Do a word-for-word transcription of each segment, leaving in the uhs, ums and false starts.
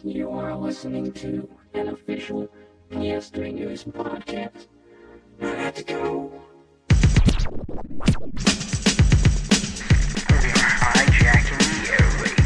You are listening to an official P S three News podcast. Let's go! We're hijacking the airwaves.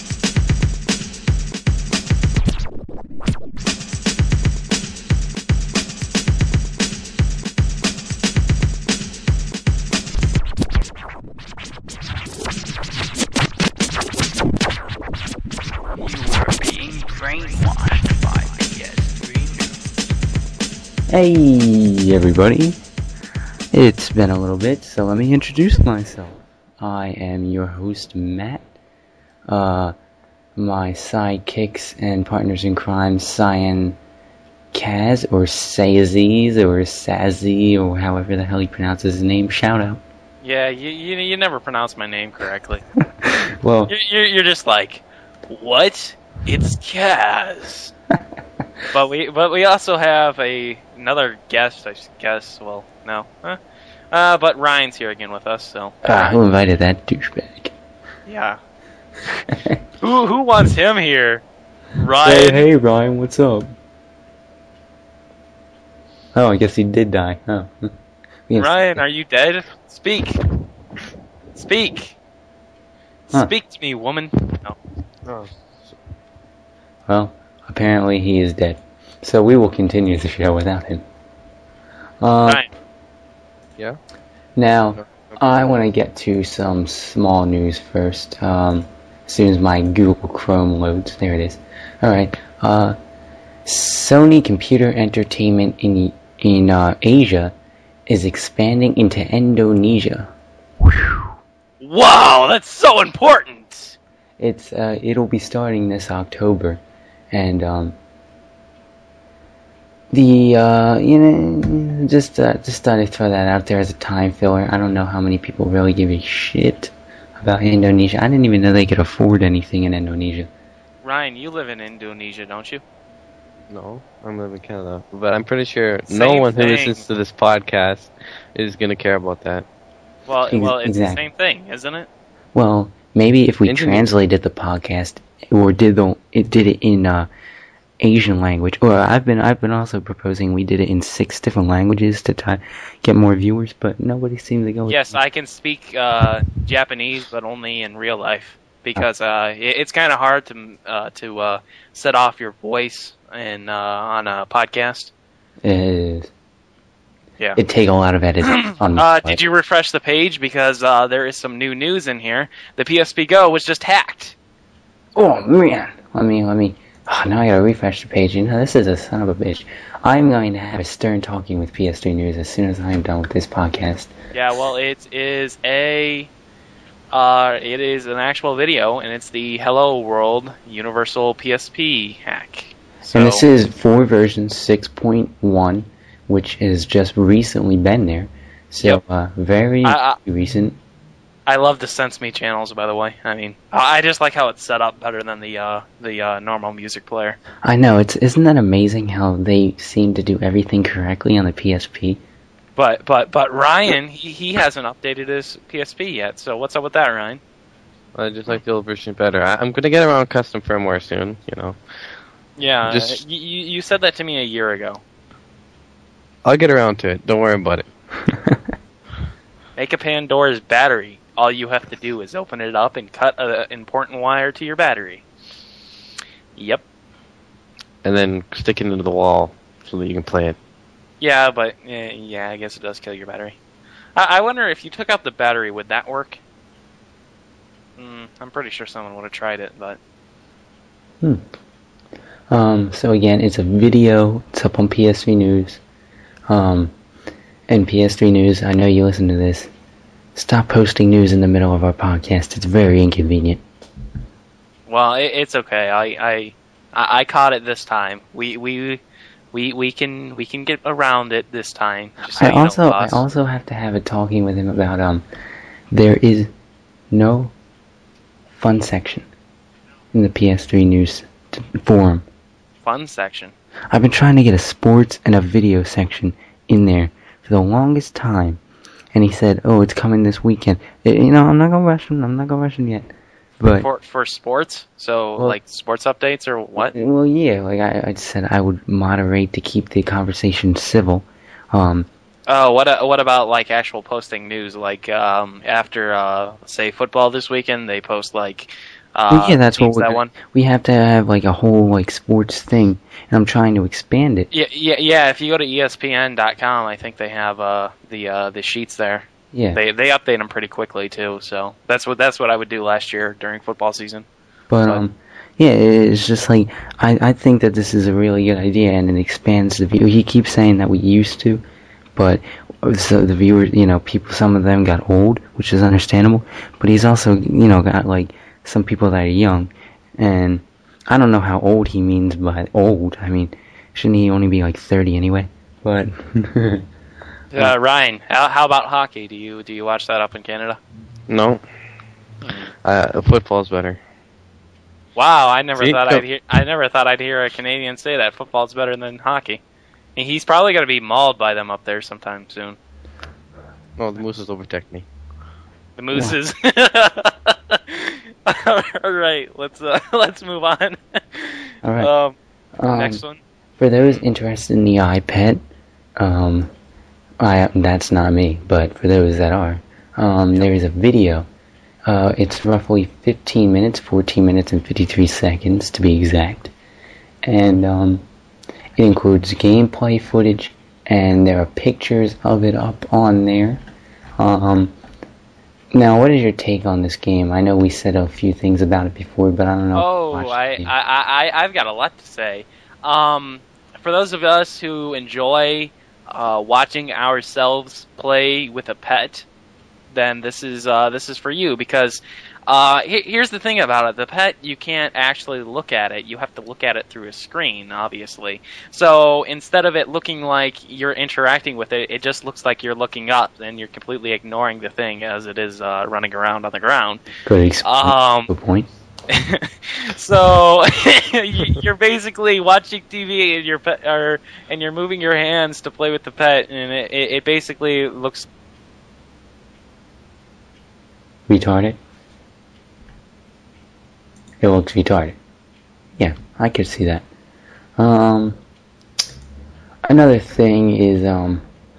Brainwashed by P S three News. Hey everybody, it's been a little bit, so let me introduce myself. I am your host, Matt. Uh, my sidekicks and partners in crime, Cyan Kaz, or Saziz, or Sazzy, or however the hell he pronounces his name, shout out. Yeah, you you, you never pronounce my name correctly. Well, you're, you're, you're just like, what? It's Kaz. but we but we also have a another guest, I guess. Well, no, huh? uh, but Ryan's here again with us. So ah, who invited that douchebag? Yeah. who who wants him here? Ryan. Hey, hey, Ryan, what's up? Oh, I guess he did die. Oh. Ryan, are you dead? Speak. Speak. Huh. Speak to me, woman. No. Oh. Well, apparently he is dead. So we will continue the show without him. Um, Ryan. Yeah? Now, Okay. I want to get to some small news first. Um, as soon as my Google Chrome loads. There it is. Alright. Uh, Sony Computer Entertainment in, in uh, Asia is expanding into Indonesia. Wow, that's so important! It's uh, it'll be starting this October, and um, the uh, you know just uh, just thought I'd throw that out there as a time filler. I don't know how many people really give a shit about Indonesia. I didn't even know they could afford anything in Indonesia. Ryan, you live in Indonesia, don't you? No, I'm living in Canada. But I'm pretty sure Same no one who thing. listens to this podcast is going to care about that. Well, Ex- well, it's exactly. the same thing, isn't it? Well, maybe if we Indonesia. translated the podcast or did the it did it in uh, Asian language, or I've been I've been also proposing we did it in six different languages to try get more viewers, but nobody seems to go. Yes, with I can speak uh, Japanese, but only in real life because uh, it, it's kind of hard to uh, to uh, set off your voice and uh, on a podcast. Is Yeah. it'd take a lot of editing on my Uh, part. did you refresh the page because uh, there is some new news in here? The P S P Go was just hacked. Oh man, let me let me. Oh, now I gotta refresh the page. You know, this is a son of a bitch. I'm going to have a stern talking with P S three News as soon as I am done with this podcast. Yeah, well, it is a uh, it is an actual video, and it's the Hello World Universal P S P hack. So, And this is for version six point one, which has just recently been there. So, Yep. uh, very I- I- recent. I love the Sense Me channels, by the way. I mean, I I just like how it's set up better than the uh, the uh, normal music player. I know, it's isn't that amazing how they seem to do everything correctly on the P S P? But but but Ryan, he, he hasn't updated his P S P yet. So what's up with that, Ryan? I just like the old version better. I, I'm going to get around custom firmware soon, you know. Yeah, Just- you you said that to me a year ago. I'll get around to it. Don't worry about it. Make a Pandora's battery. All you have to do is open it up and cut an important wire to your battery. Yep. And then stick it into the wall so that you can play it. Yeah, but eh, yeah, I guess it does kill your battery. I, I wonder if you took out the battery, would that work? Mm, I'm pretty sure someone would have tried it, but Hmm. Um, so again, it's a video. It's up on P S three News. Um, and P S three News, I know you listen to this. Stop posting news in the middle of our podcast. It's very inconvenient. well, it, it's okay. I, I I I caught it this time. We we we we can we can get around it this time. Just so I you know, also I boss. also have to have a talking with him about um there is no fun section in the P S three News t- forum. fun section. I've been trying to get a sports and a video section in there for the longest time, and he said, "Oh, it's coming this weekend." Eh, you know, I'm not gonna rush him. I'm not gonna rush him yet. But For for sports, so Well- like sports updates or what? well, yeah, like I, I just said, I would moderate to keep the conversation civil. Um, Oh, what uh, what about like actual posting news? Like um, after uh, say football this weekend, they post like uh, well, yeah, that's what teams we're that gonna, won. we have to have like a whole like sports thing, and I'm trying to expand it. Yeah, yeah, yeah. If you go to E S P N dot com, I think they have uh, the uh, the sheets there. Yeah, They they update them pretty quickly too. So that's what that's what I would do last year during football season. but but- um, yeah, it's just like I I think that this is a really good idea, and it expands the view. He keeps saying that we used to, but so the viewers, you know, people, some of them got old, which is understandable. But he's also, you know, got like some people that are young, and I don't know how old he means by old. I mean, shouldn't he only be like thirty anyway? But Uh, Ryan, how, how about hockey? Do you do you watch that up in Canada? No. Uh, football's better. Wow, I never See? thought No. I'd hear. I never thought I'd hear a Canadian say that football's better than hockey. And he's probably going to be mauled by them up there sometime soon. No, the Mooses overtake me. The Mooses. All right, let's uh, let's move on. all right. Um, Um, next one. For those interested in the iPad, um, I that's not me, but for those that are, um, there is a video. Uh, it's roughly fifteen minutes, fourteen minutes, and fifty-three seconds to be exact, and um, it includes gameplay footage, and there are pictures of it up on there. Um, now, what is your take on this game? I know we said a few things about it before, but I don't know. if you Oh, watched the I, game. I, I, I've got a lot to say. Um, for those of us who enjoy uh, watching ourselves play with a pet, then this is uh, this is for you because uh, he- here's the thing about it: the pet, you can't actually look at it; you have to look at it through a screen, obviously. So instead of it looking like you're interacting with it, it just looks like you're looking up, and you're completely ignoring the thing as it is uh, running around on the ground. Good explain Um, the point. So you- you're basically watching T V and you're pet, or, and you're moving your hands to play with the pet, and it, it it basically looks. Retarded? It looks retarded. Yeah, I could see that. Um, another thing is, um,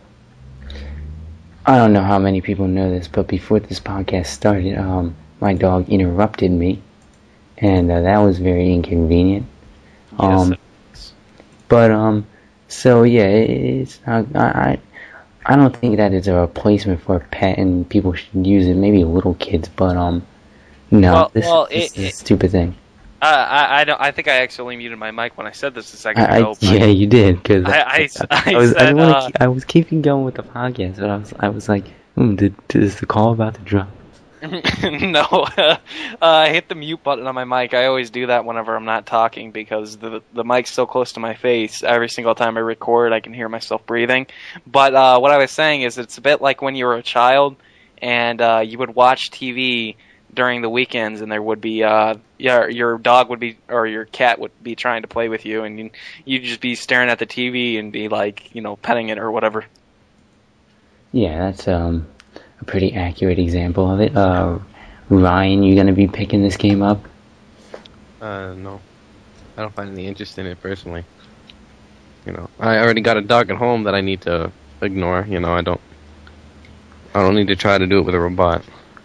I don't know how many people know this, but before this podcast started, um, my dog interrupted me, and uh, that was very inconvenient. Um, but um, so yeah, it, it's not, I, I I don't think that is a replacement for a pet, and people should use it. Maybe little kids, but um, no, Well- this, well, this it- is a stupid thing. Uh, I I don't. I think I actually muted my mic when I said this a second I, ago. I, but- yeah, you did because I- I- I was I, said, didn't wanna uh, keep, I was keeping going with the podcast, but I was I was like, hmm, did, did is the call about to drop? no, uh, I hit the mute button on my mic. I always do that whenever I'm not talking because the the mic's so close to my face. Every single time I record, I can hear myself breathing. But uh, what I was saying is, it's a bit like when you were a child and uh, you would watch T V during the weekends, and there would be uh, your your dog would be or your cat would be trying to play with you, and you, you'd just be staring at the T V and be like, you know, petting it or whatever. Yeah, that's um a pretty accurate example of it. Uh, Ryan, you gonna be picking this game up? Uh, no. I don't find any interest in it personally. You know, I already got a dog at home that I need to ignore. You know, I don't. I don't need to try to do it with a robot.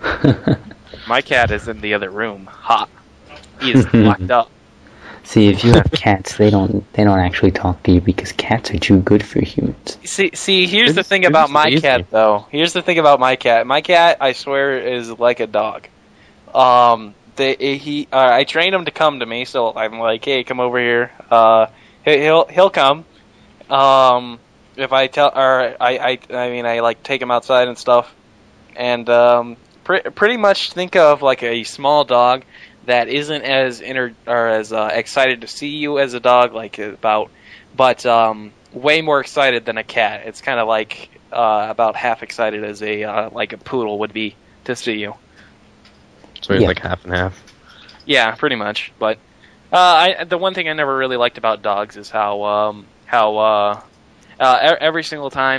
My cat is in the other room. Ha! He is locked up. See, if you have cats, they don't they don't actually talk to you because cats are too good for humans. See, see, here's They're the thing just- they're about just my lazy. cat, though. Here's the thing about my cat. My cat, I swear, is like a dog. Um, they, he, uh, I trained him to come to me, so I'm like, hey, come over here. Uh, he- he'll he'll come. Um, if I tell, or I, I, I mean, I like take him outside and stuff, and um, pre- pretty much think of like a small dog that isn't as inter or as uh, excited to see you as a dog, like about, but um, way more excited than a cat. It's kind of like uh, about half excited as a uh, like a poodle would be to see you. So it's Yeah. like half and half. Yeah, pretty much. But uh, I, the one thing I never really liked about dogs is how um, how uh, uh, e- every single time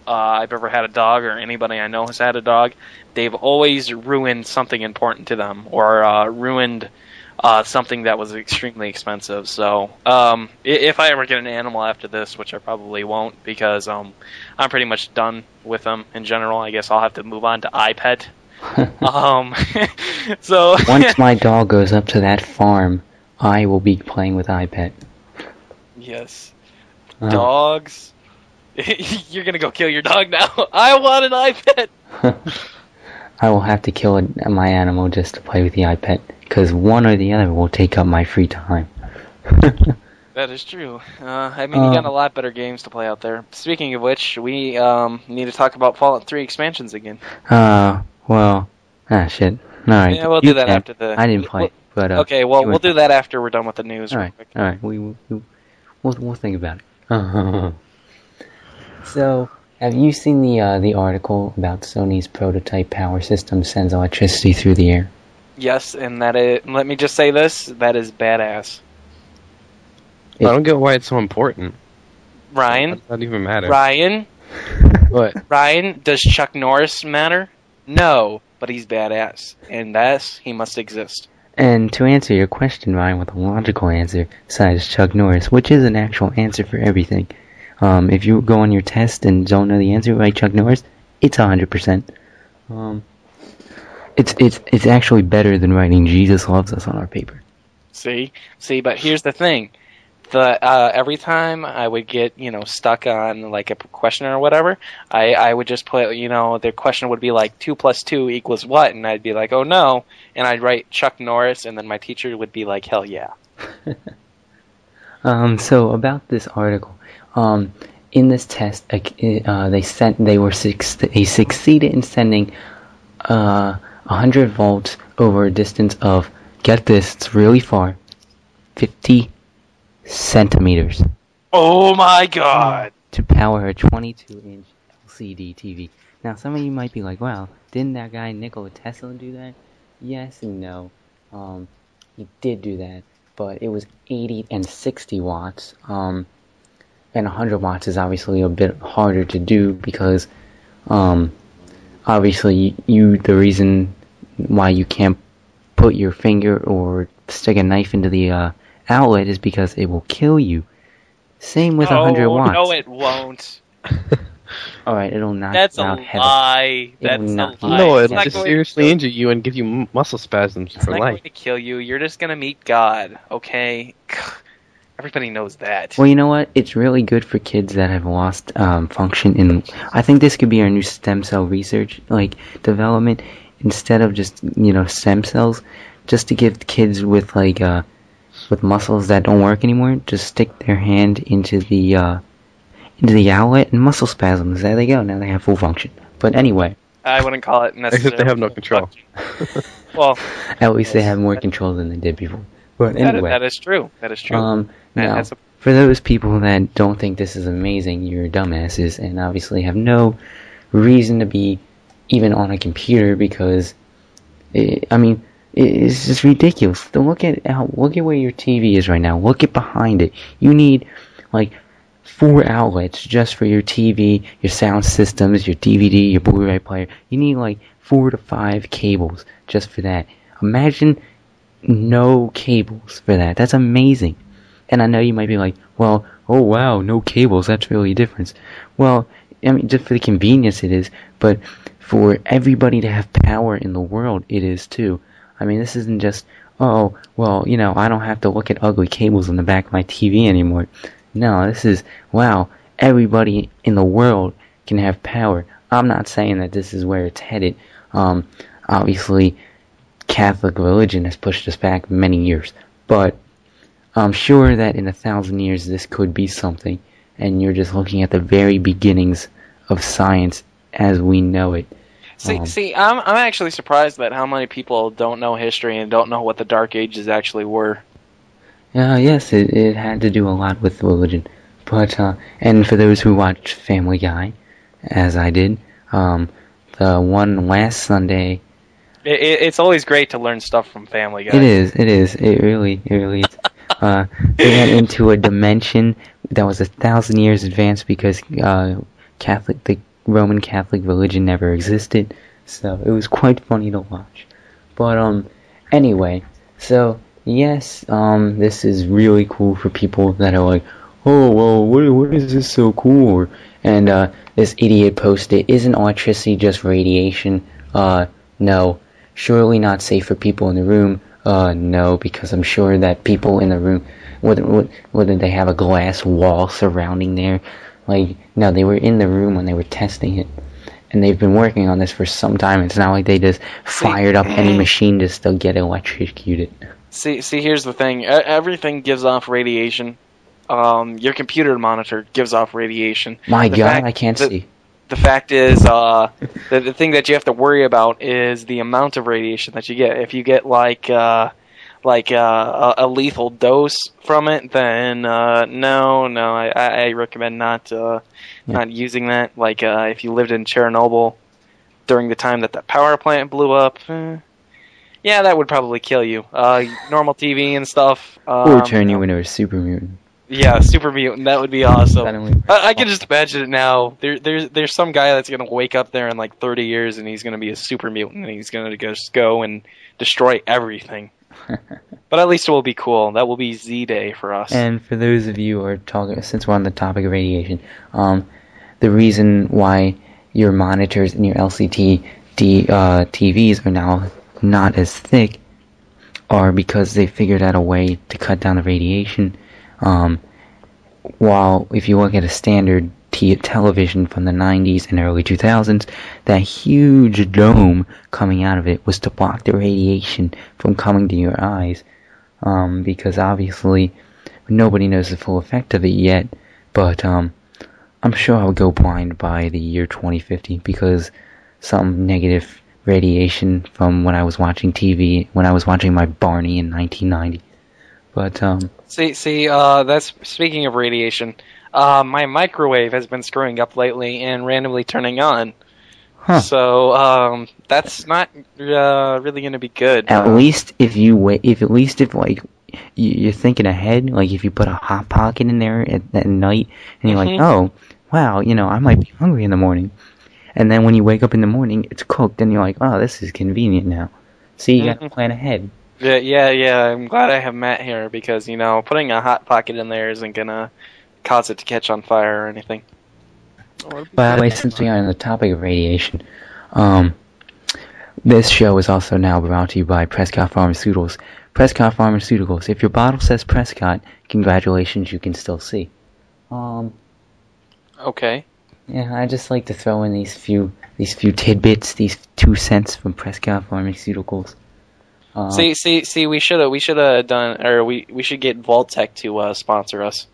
uh, I've ever had a dog, or anybody I know has had a dog, they've always ruined something important to them, or uh, ruined uh, something that was extremely expensive. So um, if I ever get an animal after this, which I probably won't, because um, I'm pretty much done with them in general, I guess I'll have to move on to iPet. um, so Once my dog goes up to that farm, I will be playing with iPet. Yes. Oh. Dogs. You're gonna go kill your dog now. I want an iPet. I will have to kill a, my animal just to play with the iPet, because one or the other will take up my free time. That is true. Uh, I mean, you got a lot better games to play out there. Speaking of which, we um, need to talk about Fallout three expansions again. Uh, well, ah, shit. Alright. Yeah, we'll you do that can. after the... I didn't play, but, uh... Okay, well, you we'll went- do that after we're done with the news. real Alright, quick. alright. We, we, we'll, we'll think about it. So, have you seen the, uh, the article about Sony's prototype power system sends electricity through the air? Yes, and that is... Let me just say this. That is badass. I don't get why it's so important. Ryan? It doesn't even matter. Ryan? What? Ryan, does Chuck Norris matter? No, but he's badass. And thus, he must exist. And to answer your question, Ryan, with a logical answer, besides Chuck Norris, which is an actual answer for everything. Um, if you go on your test and don't know the answer, write Chuck Norris, it's one hundred percent. Um, it's, it's, it's actually better than writing Jesus loves us on our paper. See? See, but here's the thing. The uh, every time I would get, you know, stuck on, like, a question or whatever, I, I would just put, you know, the question would be like, two plus two equals what? And I'd be like, oh, no. And I'd write Chuck Norris, and then my teacher would be like, hell yeah. Um, so about this article, um, in this test, uh, they sent, they were, they succeeded in sending, uh, one hundred volts over a distance of, get this, it's really far, fifty centimeters. Oh my god! To power a twenty-two inch L C D T V. Now, some of you might be like, wow, didn't that guy Nikola Tesla do that? Yes and no. Um, he did do that, but it was eighty and sixty watts. Um, and one hundred watts is obviously a bit harder to do because, um, obviously you, the reason why you can't put your finger or stick a knife into the, uh, outlet is because it will kill you. Same with oh, one hundred watts. No, it won't. Alright, it'll knock That's you a out heavy. lie. That's will a not lie. No, It's it'll not just going- seriously injure you and give you m- muscle spasms It's for not life. going to kill you. You're just going to meet God, okay? Everybody knows that. Well, you know what? It's really good for kids that have lost um, function in... I think this could be our new stem cell research, like, development. Instead of just, you know, stem cells, just to give kids with, like, uh, with muscles that don't work anymore, just stick their hand into the, uh, into the outlet and muscle spasms. There they go. Now they have full function. But anyway, I wouldn't call it necessarily. Except they have no control. Well, at least they have more control than they did before. But that, anyway, that is true. That is true. um, That now, has a- for those people that don't think this is amazing, you're dumbasses and obviously have no reason to be even on a computer because, it, I mean, it's just ridiculous. Don't look at how, look at where your T V is right now. Look at behind it. You need like four outlets just for your T V, your sound systems, your D V D, your Blu-ray player. You need like four to five cables just for that. Imagine no cables for that. That's amazing. And I know you might be like, well, oh wow, no cables. That's really a difference. Well, I mean, just for the convenience it is, but for everybody to have power in the world, it is too. I mean, this isn't just, oh, well, you know, I don't have to look at ugly cables in the back of my T V anymore. No, this is, wow, everybody in the world can have power. I'm not saying that this is where it's headed. Um, obviously, Catholic religion has pushed us back many years. But I'm sure that in a thousand years this could be something. And you're just looking at the very beginnings of science as we know it. See, Um, see, I'm I'm actually surprised at how many people don't know history and don't know what the Dark Ages actually were. Uh, yes, it, it had to do a lot with religion. But, uh, and for those who watch Family Guy, as I did, um, the one last Sunday, It, it, it's always great to learn stuff from Family Guy. it is, it is, it really, it really is. Uh, they went into a dimension that was a thousand years advanced because, uh, Catholic, the Roman Catholic religion never existed. So it was quite funny to watch. But um, anyway, so yes, um, this is really cool for people that are like, oh well, what what is this so cool? Or, and uh, this idiot posted, isn't electricity just radiation? Uh, no. Surely not safe for people in the room. Uh, no, because I'm sure that people in the room, whether whether they have a glass wall surrounding there, like no, they were in the room when they were testing it. And they've been working on this for some time. It's not like they just fired up any machine just to get electrocuted. See, see, here's the thing. E- Everything gives off radiation. Um, your computer monitor gives off radiation. My The God, fact- I can't the, see. The fact is, uh, the, the thing that you have to worry about is the amount of radiation that you get. If you get like, uh, like uh, a, a lethal dose from it, then uh, no, no, I, I recommend not uh, Yeah. not using that. Like uh, if you lived in Chernobyl during the time that that power plant blew up, eh, yeah, that would probably kill you. Uh, normal T V and stuff. Um, Or turn you into a super mutant. Yeah, super mutant. That would be awesome. Suddenly. I, I can just imagine it now. There, there's, there's some guy that's gonna wake up there in like thirty years, and he's gonna be a super mutant, and he's gonna just go and destroy everything. But at least it will be cool. That will be Z Day for us. And for those of you who are talking, since we're on the topic of radiation, um, the reason why your monitors and your L C D D, uh, T Vs are now not as thick are because they figured out a way to cut down the radiation. Um, while if you look at a standard t- television from the nineties and early two thousands, that huge dome coming out of it was to block the radiation from coming to your eyes. Um, because obviously nobody knows the full effect of it yet, but um, I'm sure I'll go blind by the year twenty fifty because some negative radiation from when I was watching T V, when I was watching my Barney in nineteen ninety. But, um... See, see, uh, that's, speaking of radiation, uh, my microwave has been screwing up lately and randomly turning on. Huh. So, um, that's not, uh, really gonna be good. At Uh, least if you wait, if at least if, like, you, you're thinking ahead, like if you put a Hot Pocket in there at, at night, and you're Mhm. like, oh, wow, you know, I might be hungry in the morning. And then when you wake up in the morning, it's cooked, and you're like, oh, this is convenient now. See, you gotta Mhm. plan ahead. Yeah, yeah, yeah. I'm glad I have Matt here because, you know, putting a hot pocket in there isn't gonna cause it to catch on fire or anything. By the way, since we are on the topic of radiation, um, this show is also now brought to you by Prescott Pharmaceuticals. Prescott Pharmaceuticals. If your bottle says Prescott, congratulations, you can still see. Um, Okay. yeah, I just like to throw in these few these few tidbits, these two cents from Prescott Pharmaceuticals. Uh, See, see, see. We should have, we should have done, or we, we should get Vaultec to uh, sponsor us.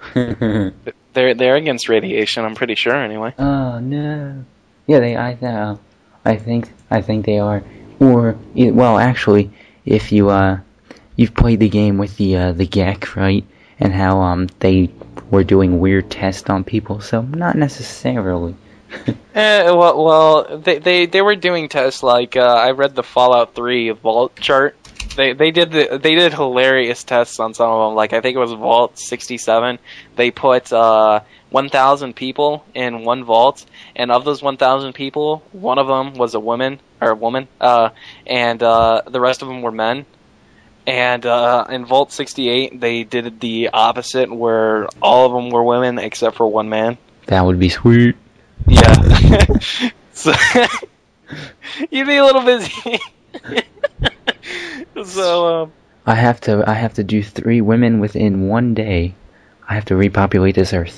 They're, they're against radiation. I'm pretty sure, anyway. Oh no! Yeah, they. I. Uh, I think. I think they are. Or e- well, actually, if you uh, you've played the game with the uh, the G E C, right? And how um they were doing weird tests on people. So not necessarily. Eh, well, well, they, they, they were doing tests like uh, I read the Fallout three Vault chart. They they did the they did hilarious tests on some of them. Like I think it was Vault sixty-seven. They put uh, one thousand people in one vault, and of those one thousand people, one of them was a woman or a woman, uh, and uh, the rest of them were men. And uh, in Vault sixty-eight, they did the opposite, where all of them were women except for one man. That would be sweet. Yeah. So you'd be a little busy. So um, I have to. I have to do three women within one day. I have to repopulate this earth.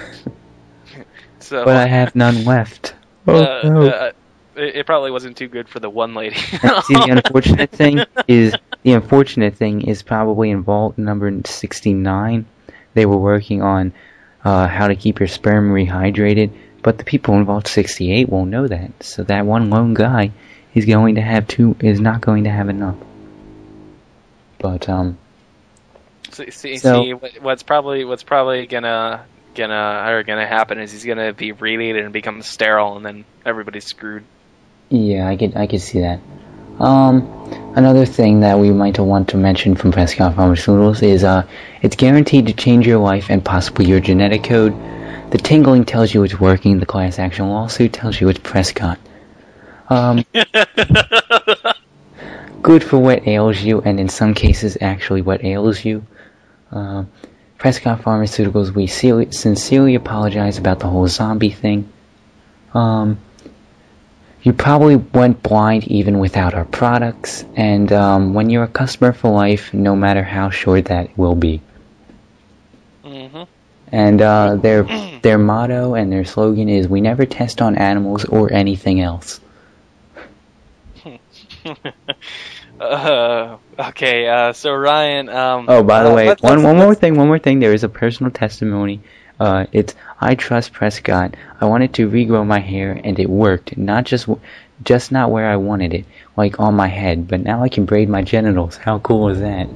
so But I have none left. Oh uh, no! uh, it, it probably wasn't too good for the one lady. See, the unfortunate thing is the unfortunate thing is probably in vault number sixty-nine. They were working on uh, how to keep your sperm rehydrated, but the people in vault sixty-eight won't know that. So that one lone guy is going to have two. Is not going to have enough. But um. see, see, So- see, what- what's probably what's probably gonna gonna or gonna happen is he's gonna be radiated and become sterile, and then everybody's screwed. Yeah, I could I could see that. Um, another thing that we might want to mention from Prescott Pharmaceuticals is uh, it's guaranteed to change your life and possibly your genetic code. the tingling tells you it's working. The class action lawsuit tells you it's Prescott. Um, good for what ails you, and in some cases, actually what ails you. Uh, Prescott Pharmaceuticals, we sincerely, sincerely apologize about the whole zombie thing. Um, you probably went blind even without our products, and um, when you're a customer for life, no matter how short that will be. Mm-hmm. And uh, their their motto and their slogan is, "We never test on animals or anything else." uh, okay, uh, so Ryan... Um, oh, by the uh, way, let's, one, let's, one more let's... thing, one more thing. There is a personal testimony. Uh, it's, I trust Prescott. I wanted to regrow my hair, and it worked. Not just just not where I wanted it, like on my head, but now I can braid my genitals. How cool is that?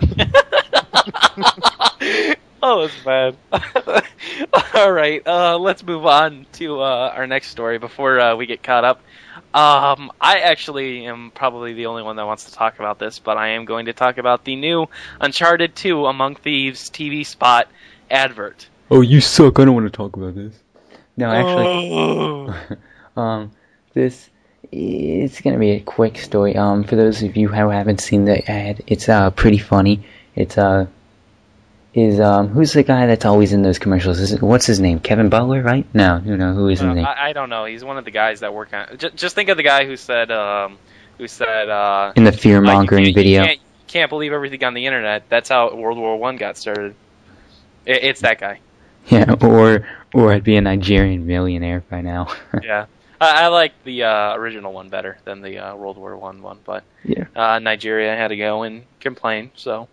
Oh, that's bad. All right, uh, let's move on to uh, our next story before uh, we get caught up. Um, I actually am probably the only one that wants to talk about this, but I am going to talk about the new Uncharted two Among Thieves T V spot advert. Oh, you suck! I don't want to talk about this. No, actually, um, this it's gonna be a quick story. Um, for those of you who haven't seen the ad, it's uh pretty funny. It's uh. Is um who's the guy that's always in those commercials? Is it, what's his name? Kevin Butler, right? No, you know who is his uh, name? I, I don't know. He's one of the guys that work on. Just, just think of the guy who said um who said uh in the fear mongering uh, you video. You can't, you can't believe everything on the internet. That's how World War One got started. It, it's that guy. Yeah, or or I'd be a Nigerian millionaire by now. Yeah, I, I like the uh, original one better than the uh, World War One one, but yeah, uh, Nigeria had to go and complain. So.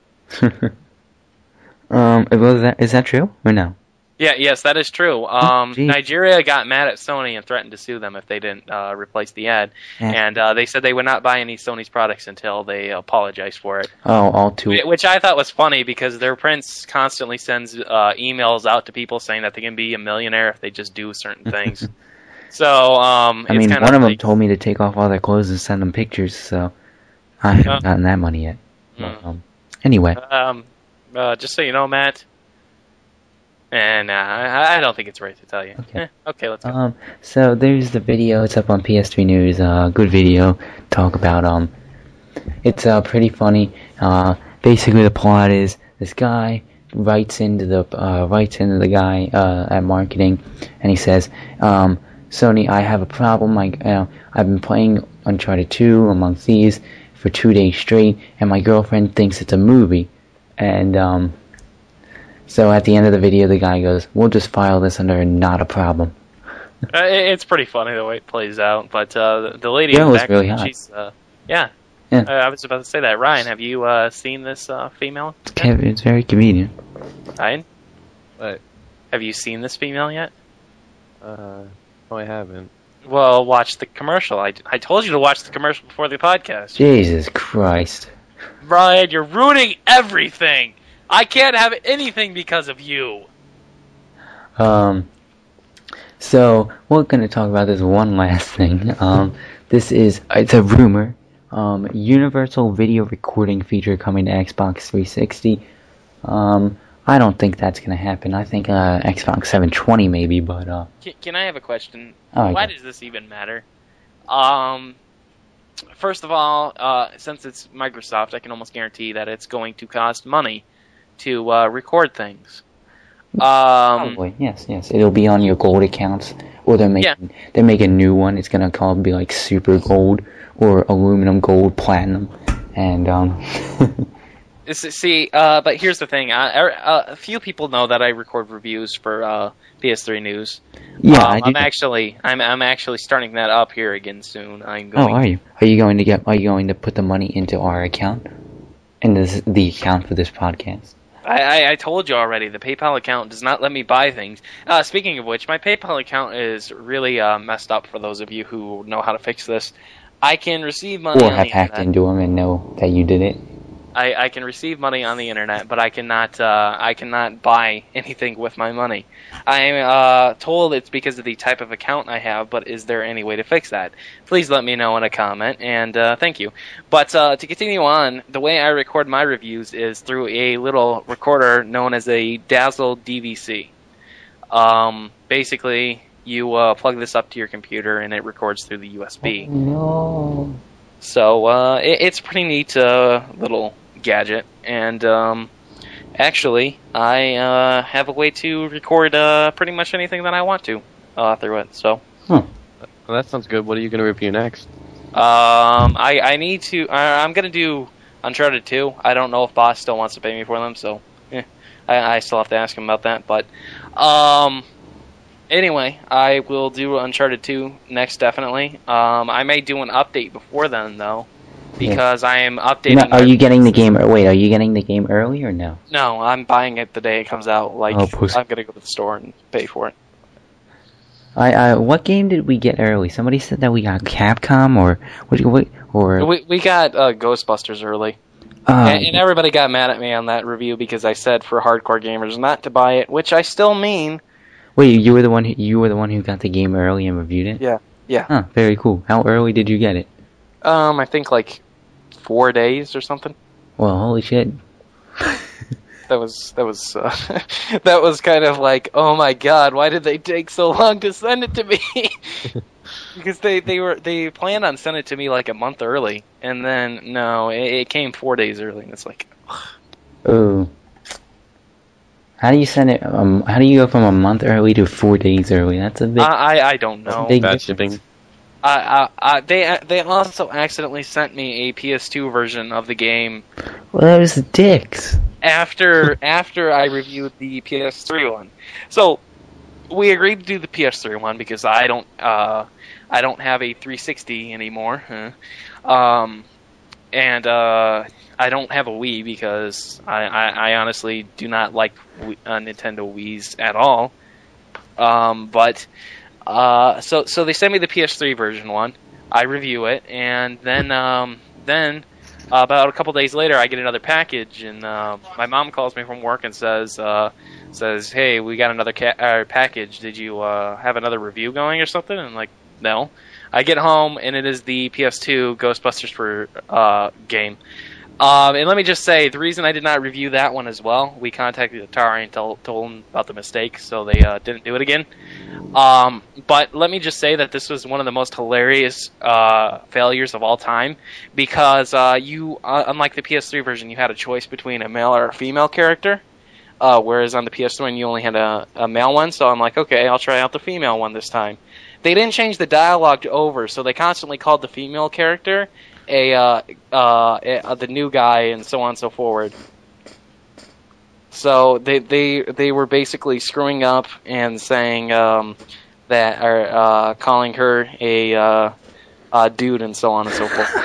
Um, was that is that true or no? Yeah, yes, that is true. Um, oh, Nigeria got mad at Sony and threatened to sue them if they didn't uh, replace the ad, yeah. and uh, they said they would not buy any Sony's products until they apologized for it. Oh, all too. Which I thought was funny because their prince constantly sends uh, emails out to people saying that they can be a millionaire if they just do certain things. So, um, I it's mean, kind one of of them like, told me to take off all their clothes and send them pictures, so I haven't uh, gotten that money yet. Mm. Um, anyway. Um, uh, just so you know, Matt. And uh, I, I don't think it's right to tell you. Okay. Eh, okay, let's go. Um, so there's the video. It's up on P S three News. Uh, good video. Talk about um, it's uh pretty funny. Uh, basically the plot is this guy writes into the uh writes into the guy uh at marketing, and he says, um, Sony, I have a problem. I uh, I've been playing Uncharted two Among Thieves for two days straight, and my girlfriend thinks it's a movie, and um. So at the end of the video, the guy goes, "We'll just file this under not a problem." Uh, it, it's pretty funny the way it plays out. But uh, the, the lady Yeah, in it the was back, really hot. she's uh, yeah. Yeah. Uh, I was about to say that. Ryan, have you uh, seen this uh, female? It's, Kev- it's very convenient. Ryan, What? have you seen this female yet? Uh, no, I haven't. Well, watch the commercial. I, I told you to watch the commercial before the podcast. Jesus Christ. Ryan, you're ruining everything. I can't have anything because of you. Um. So we're going to talk about this one last thing. Um. This is it's a rumor. Um. Universal video recording feature coming to Xbox three sixty. Um. I don't think that's going to happen. I think uh, Xbox seven twenty maybe, but uh. Can, can I have a question? Oh, Why yeah. does this even matter? Um. First of all, uh, since it's Microsoft, I can almost guarantee that it's going to cost money to uh, record things. Um, Probably, yes, yes. It'll be on your gold accounts, or they're making Yeah. they make a new one. It's gonna call be like super gold or aluminum gold platinum, and um. s- see, uh, but here's the thing. I, I, a few people know that I record reviews for uh, P S three News. yeah, um, I do. I'm actually, I'm, I'm actually starting that up here again soon. I'm Oh, going. are you? Are you going to get? Are you going to put the money into our account, into this, the account for this podcast? I, I, I told you already, the PayPal account does not let me buy things. Uh, speaking of which, my PayPal account is really uh, messed up for those of you who know how to fix this. I can receive money Or on have the hacked internet. into them and know that you did it? I, I can receive money on the internet, but I cannot uh, I cannot buy anything with my money. I'm uh, told it's because of the type of account I have, but is there any way to fix that? Please let me know in a comment, and uh, thank you. But uh, to continue on, the way I record my reviews is through a little recorder known as a Dazzle D V C. Um, basically, you uh, plug this up to your computer and it records through the U S B. No. So uh, it, it's a pretty neat uh, little gadget, and um, actually, I uh, have a way to record uh, pretty much anything that I want to uh, through it. So, Huh. Well, that sounds good. What are you going to review next? um, I, I need to. I, I'm gonna do Uncharted two. I don't know if Boss still wants to pay me for them, so eh, I, I still have to ask him about that. But um, anyway, I will do Uncharted two next, definitely. Um, I may do an update before then, though, because I am updating. No, are my- you getting the game? Wait, are you getting the game early or no? No, I'm buying it the day it comes out. Like, Oh, pussy. I'm gonna go to the store and pay for it. I, I, what game did we get early? Somebody said that we got Capcom or what? What or We we got uh, Ghostbusters early, uh, and, and everybody got mad at me on that review because I said for hardcore gamers not to buy it, which I still mean. wait, you were the one. Who, you were the one who got the game early and reviewed it. Yeah, yeah. Huh, very cool. How early did you get it? Um, I think like four days or something. Well, holy shit. That was that was uh, that was kind of like, oh my god, why did they take so long to send it to me? Because they, they were they planned on sending it to me like a month early, and then no, it, it came four days early, and it's like, Oh. How do you send it? Um, how do you go from a month early to four days early? That's a big. I I, I don't know. Big Bad difference. shipping. I, I, I, they they also accidentally sent me a P S two version of the game Well, that was dicks. after after I reviewed the P S three one. So we agreed to do the P S three one because I don't uh, I don't have a three sixty anymore, huh? um, and uh, I don't have a Wii because I, I, I honestly do not like Wii, uh, Nintendo Wii's at all. Um, but uh, so so they sent me the P S three version one. I review it, and then um, then. Uh, about a couple days later, I get another package, and uh, my mom calls me from work and says, uh, "says Hey, we got another ca- uh, package. Did you uh, have another review going or something?" And I'm like, "No." I get home, and it is the P S two Ghostbusters for uh, game. Um, and let me just say, the reason I did not review that one as well, we contacted Atari and told, told them about the mistake, so they uh, didn't do it again. Um, but let me just say that this was one of the most hilarious uh, failures of all time, because uh, you, uh, unlike the P S three version, you had a choice between a male or a female character, uh, whereas on the P S three one you only had a, a male one, so I'm like, okay, I'll try out the female one this time. They didn't change the dialogue over, so they constantly called the female character a, uh, uh, a, the new guy, and so on and so forward. So they they they were basically screwing up and saying um, that, or uh, calling her a uh, uh, dude, and so on and so forth.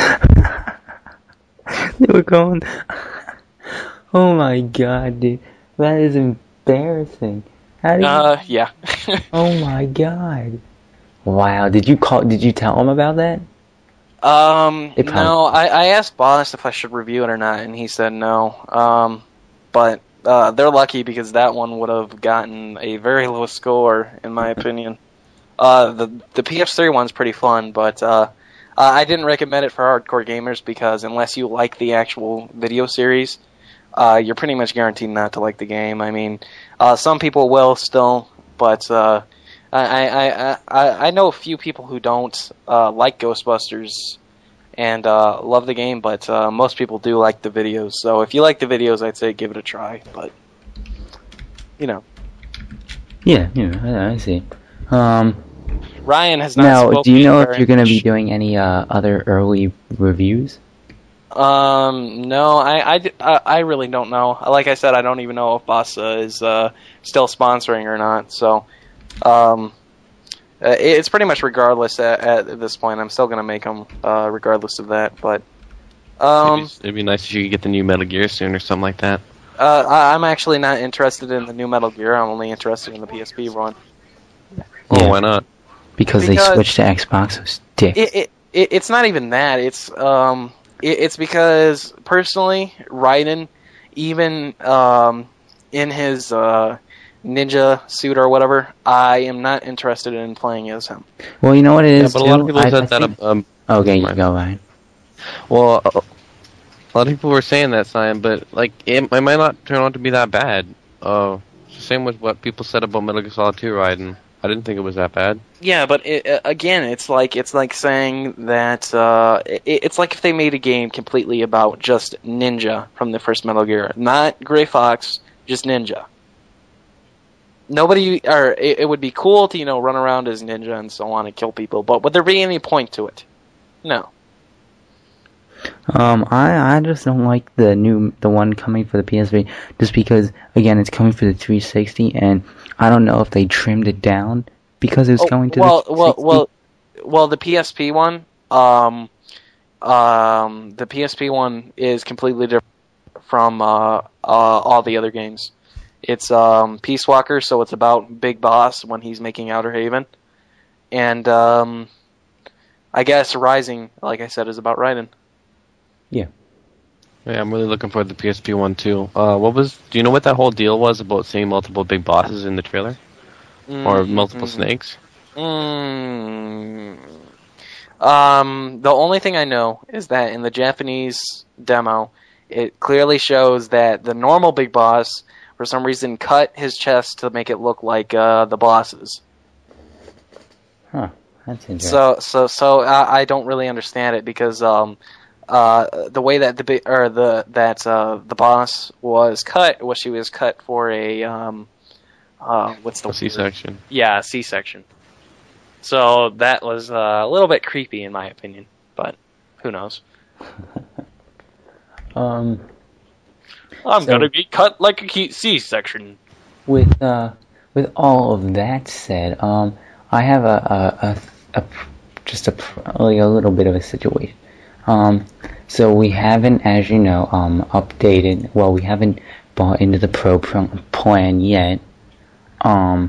They were going. Oh my god, dude, that is embarrassing. How do you? Uh, yeah. Oh my god. Wow, did you call? Did you tell him about that? um, They probably- no, I, I asked Boss if I should review it or not, and he said no. Um, but uh, they're lucky because that one would have gotten a very low score, in my opinion. Uh, the the P S three one's pretty fun, but uh, uh, I didn't recommend it for hardcore gamers because unless you like the actual video series, uh, you're pretty much guaranteed not to like the game. I mean, uh, some people will still, but uh, I, I, I, I know a few people who don't uh, like Ghostbusters and uh, love the game, but uh, most people do like the videos. So if you like the videos, I'd say give it a try. But you know, Yeah, yeah, I, I see. Um, Ryan has not. now, spoken do you know very if you're going to be much. doing any uh, other early reviews? Um, no, I, I, I, I really don't know. Like I said, I don't even know if Bassa is uh, still sponsoring or not. So, um, uh, it- it's pretty much regardless at, at this point. I'm still going to make them uh, regardless of that. But um, it'd, be, it'd be nice if you could get the new Metal Gear soon or something like that. uh, I, I'm actually not interested in the new Metal Gear. I'm only interested in the P S P one. Oh, Yeah. why not? Because, Because- they switched to Xbox. Those dicks. It, it, it it's not even that. It's um it, it's because personally, Raiden, even um in his uh ninja suit or whatever, I am not interested in playing as him. Well, you know what it Yeah, is, but a too? lot of people I, said I that. think- Um, Okay, you Right. go, Ryan. well, a a lot of people were saying that, Simon, but like it, it might not turn out to be that bad. Uh, the same with what people said about Metal Gear Solid two Raiden. I didn't think it was that bad. Yeah, but it, uh, again, it's like it's like saying that uh, it, it's like if they made a game completely about just Ninja from the first Metal Gear, not Gray Fox, just Ninja. Nobody, or it, it would be cool to you know run around as Ninja and so on and kill people, but would there be any point to it? No. Um, I I just don't like the new the one coming for the P S three just because again it's coming for the three sixty and I don't know if they trimmed it down because it was Oh, going to well, the well, three sixty. well, well, the P S P one, um, um, the P S P one is completely different from uh, uh, all the other games. It's um, Peace Walker, so it's about Big Boss when he's making Outer Haven, and um, I guess Rising, like I said, is about Raiden. Yeah. Yeah, I'm really looking forward to the P S P one too. Uh, what was? Do you know what that whole deal was about seeing multiple big bosses in the trailer, or multiple Mm-hmm. snakes? Mm. Um, the only thing I know is that in the Japanese demo, it clearly shows that the normal Big Boss, for some reason, cut his chest to make it look like uh, the bosses. Huh. That's interesting. So, so, so I, I don't really understand it because um, uh, the way that the bi- or the that uh, the boss was cut was she was cut for a um, uh, what's the A C-section. Yeah, C-section. So that was uh, a little bit creepy in my opinion, but who knows? um, I'm So- gonna be cut like a key- C-section. with uh, with all of that said, um, I have a a, a, a just a like a little bit of a situation. Um, so we haven't, as you know, um, updated. Well, we haven't bought into the Pro pro- plan yet. Um,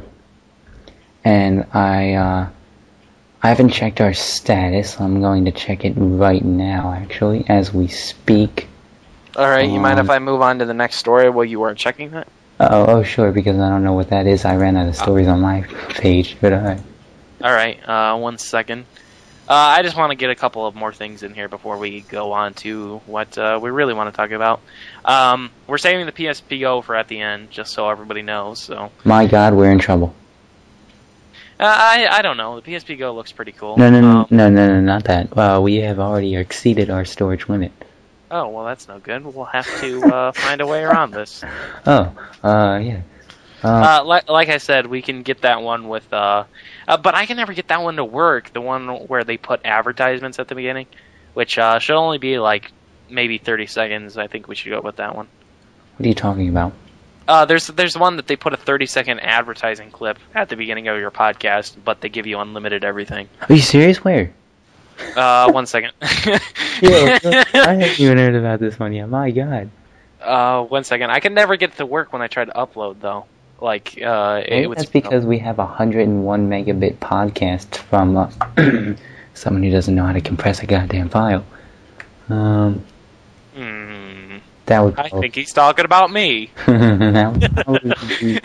and I uh, I haven't checked our status. I'm going to check it right now, actually, as we speak. All right, you mind Um, if I move on to the next story while you weren't checking that? Oh, oh, sure, because I don't know what that is. I ran out of stories on my page, but alright. All right, uh, one second. Uh, I just want to get a couple of more things in here before we go on to what uh, we really want to talk about. Um, we're saving the P S P O for at the end, just so everybody knows. So My God, we're in trouble. uh, I I don't know. The P S P Go looks pretty cool. No, no, no, Um, no, no, no, not that. Well, we have already exceeded our storage limit. oh well, that's no good. We'll have to uh, find a way around this. Oh, uh, yeah. Uh, Uh, like, like I said, we can get that one with, uh, uh, but I can never get that one to work. The one where they put advertisements at the beginning, which uh, should only be like maybe thirty seconds. I think we should go with that one. what are you talking about? Uh, there's there's one that they put a thirty second advertising clip at the beginning of your podcast, but they give you unlimited everything. Are you serious? Where? Uh, one second. Yeah, I haven't even heard about this one yet. My God. uh, one second. I can never get it to work when I try to upload though. Like, uh, it Maybe would. that's because we have a one hundred one megabit podcast from uh, someone who doesn't know how to compress a goddamn file. Um, Hmm. that would. I think he's talking about me. that would probably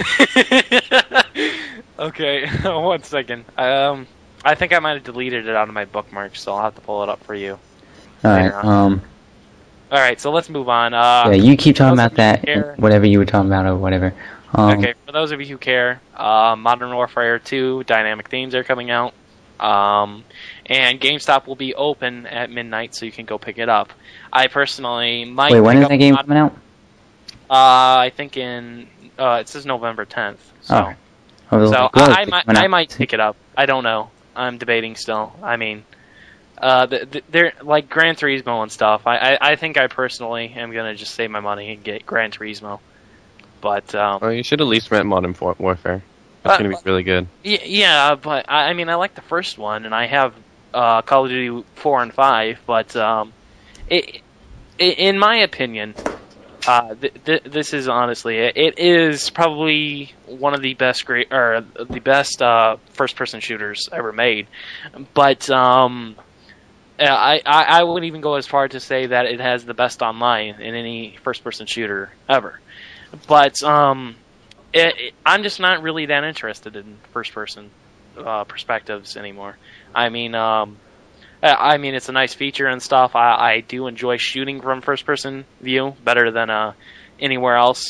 be- Okay, one second. Um, I think I might have deleted it out of my bookmarks, so I'll have to pull it up for you. Alright, later on. um, All right, so let's move on. Uh, yeah, you keep talking those about of you that, who care- whatever you were talking about or whatever. Um, okay, for those of you who care, uh, Modern Warfare two Dynamic Themes are coming out, um, and GameStop will be open at midnight, so you can go pick it up. I personally might. Wait, when pick is up that game Mod- coming out? Uh, I think in uh, it says November tenth. So. Oh. I was So like, well, I, I it's might coming I out. might pick it up. I don't know. I'm debating still. I mean, uh, the, the, they're like Gran Turismo and stuff. I, I, I think I personally am gonna just save my money and get Gran Turismo. But um, Oh, you should at least rent Modern For- Warfare. That's Uh, gonna be really good. y- yeah, but I, I mean I like the first one, and I have uh, Call of Duty four and five. But um, it, it, in my opinion, uh, th- th- this is honestly it, it is probably one of the best great or the best uh, first person shooters ever made. But um, I, I I would even go as far to say that it has the best online in any first person shooter ever. But um, it, it, I'm just not really that interested in first person uh, perspectives anymore. I mean, um, I I mean, it's a nice feature and stuff. I, I do enjoy shooting from first person view better than uh, anywhere else.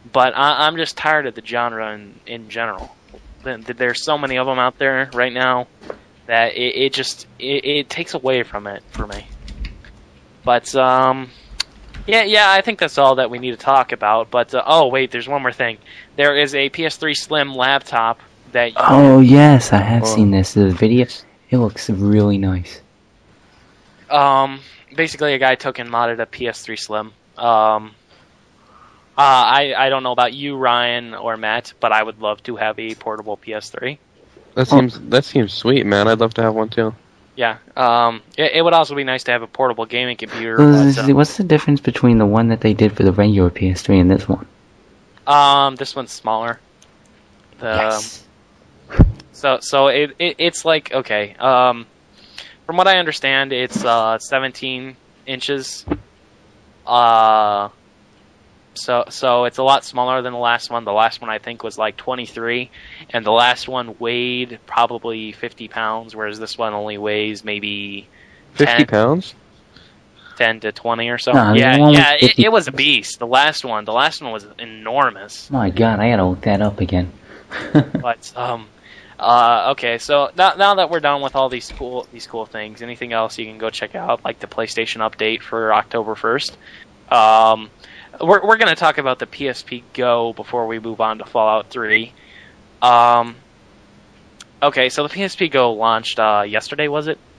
but I, I'm just tired of the genre in, in general. There's so many of them out there right now that it, it just it, it takes away from it for me. But um, yeah, yeah, I think that's all that we need to talk about. But uh, oh wait, there's one more thing. There is a P S three Slim laptop that. You oh yes, I have Oh. seen this. The video. It looks really nice. Um, basically, a guy took and modded a P S three Slim. Um, uh, I I don't know about you, Ryan or Matt, but I would love to have a portable P S three. That seems that seems sweet, man. I'd love to have one too. Yeah. Um, it, it would also be nice to have a portable gaming computer. What's But, uh, what's the difference between the one that they did for the regular P S three and this one? um, this one's smaller. The, yes. So so it, it it's like okay. Um, from what I understand, it's uh seventeen inches. Uh, so so it's a lot smaller than the last one. The last one I think was like twenty-three, and the last one weighed probably fifty pounds, whereas this one only weighs maybe Fifty ten, pounds? ten to twenty or so. No, the yeah, one was yeah, it, fifty. it was a beast. The last one, the last one was enormous. My God, I gotta look that up again. But um, uh, okay. So now, now that we're done with all these cool these cool things, anything else you can go check out, like the PlayStation update for October first. Um, we're we're gonna talk about the P S P Go before we move on to Fallout three. Um, okay, so the P S P Go launched uh, yesterday, was it?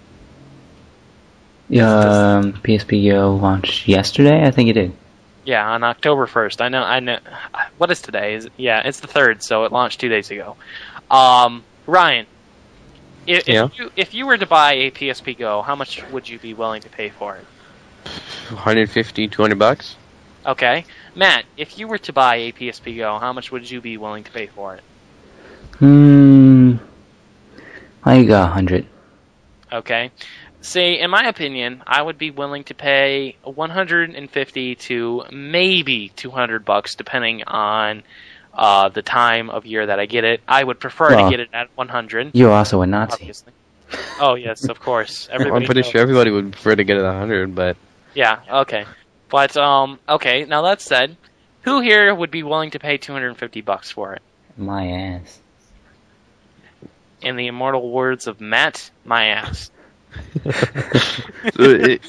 um, P S P Go launched yesterday. I think it did. Yeah, on October first. I know. I know. What is today? Is yeah, it's the third, so it launched two days ago. Um, Ryan, if, Yeah? if you if you were to buy a P S P Go, how much would you be willing to pay for it? one fifty, two hundred bucks? Okay, Matt, if you were to buy a P S P Go, how much would you be willing to pay for it? Hmm. I got a hundred. Okay. See, in my opinion, I would be willing to pay one hundred fifty to maybe two hundred bucks, depending on uh, the time of year that I get it. I would prefer Well, to get it at one hundred. You're also a Nazi. Obviously. Oh yes, of course. I'm Everybody pretty knows. sure everybody would prefer to get it at one hundred, but Yeah. Okay. But um. Okay. Now that said, who here would be willing to pay two hundred fifty bucks for it? My ass. In the immortal words of Matt, my ass. So it-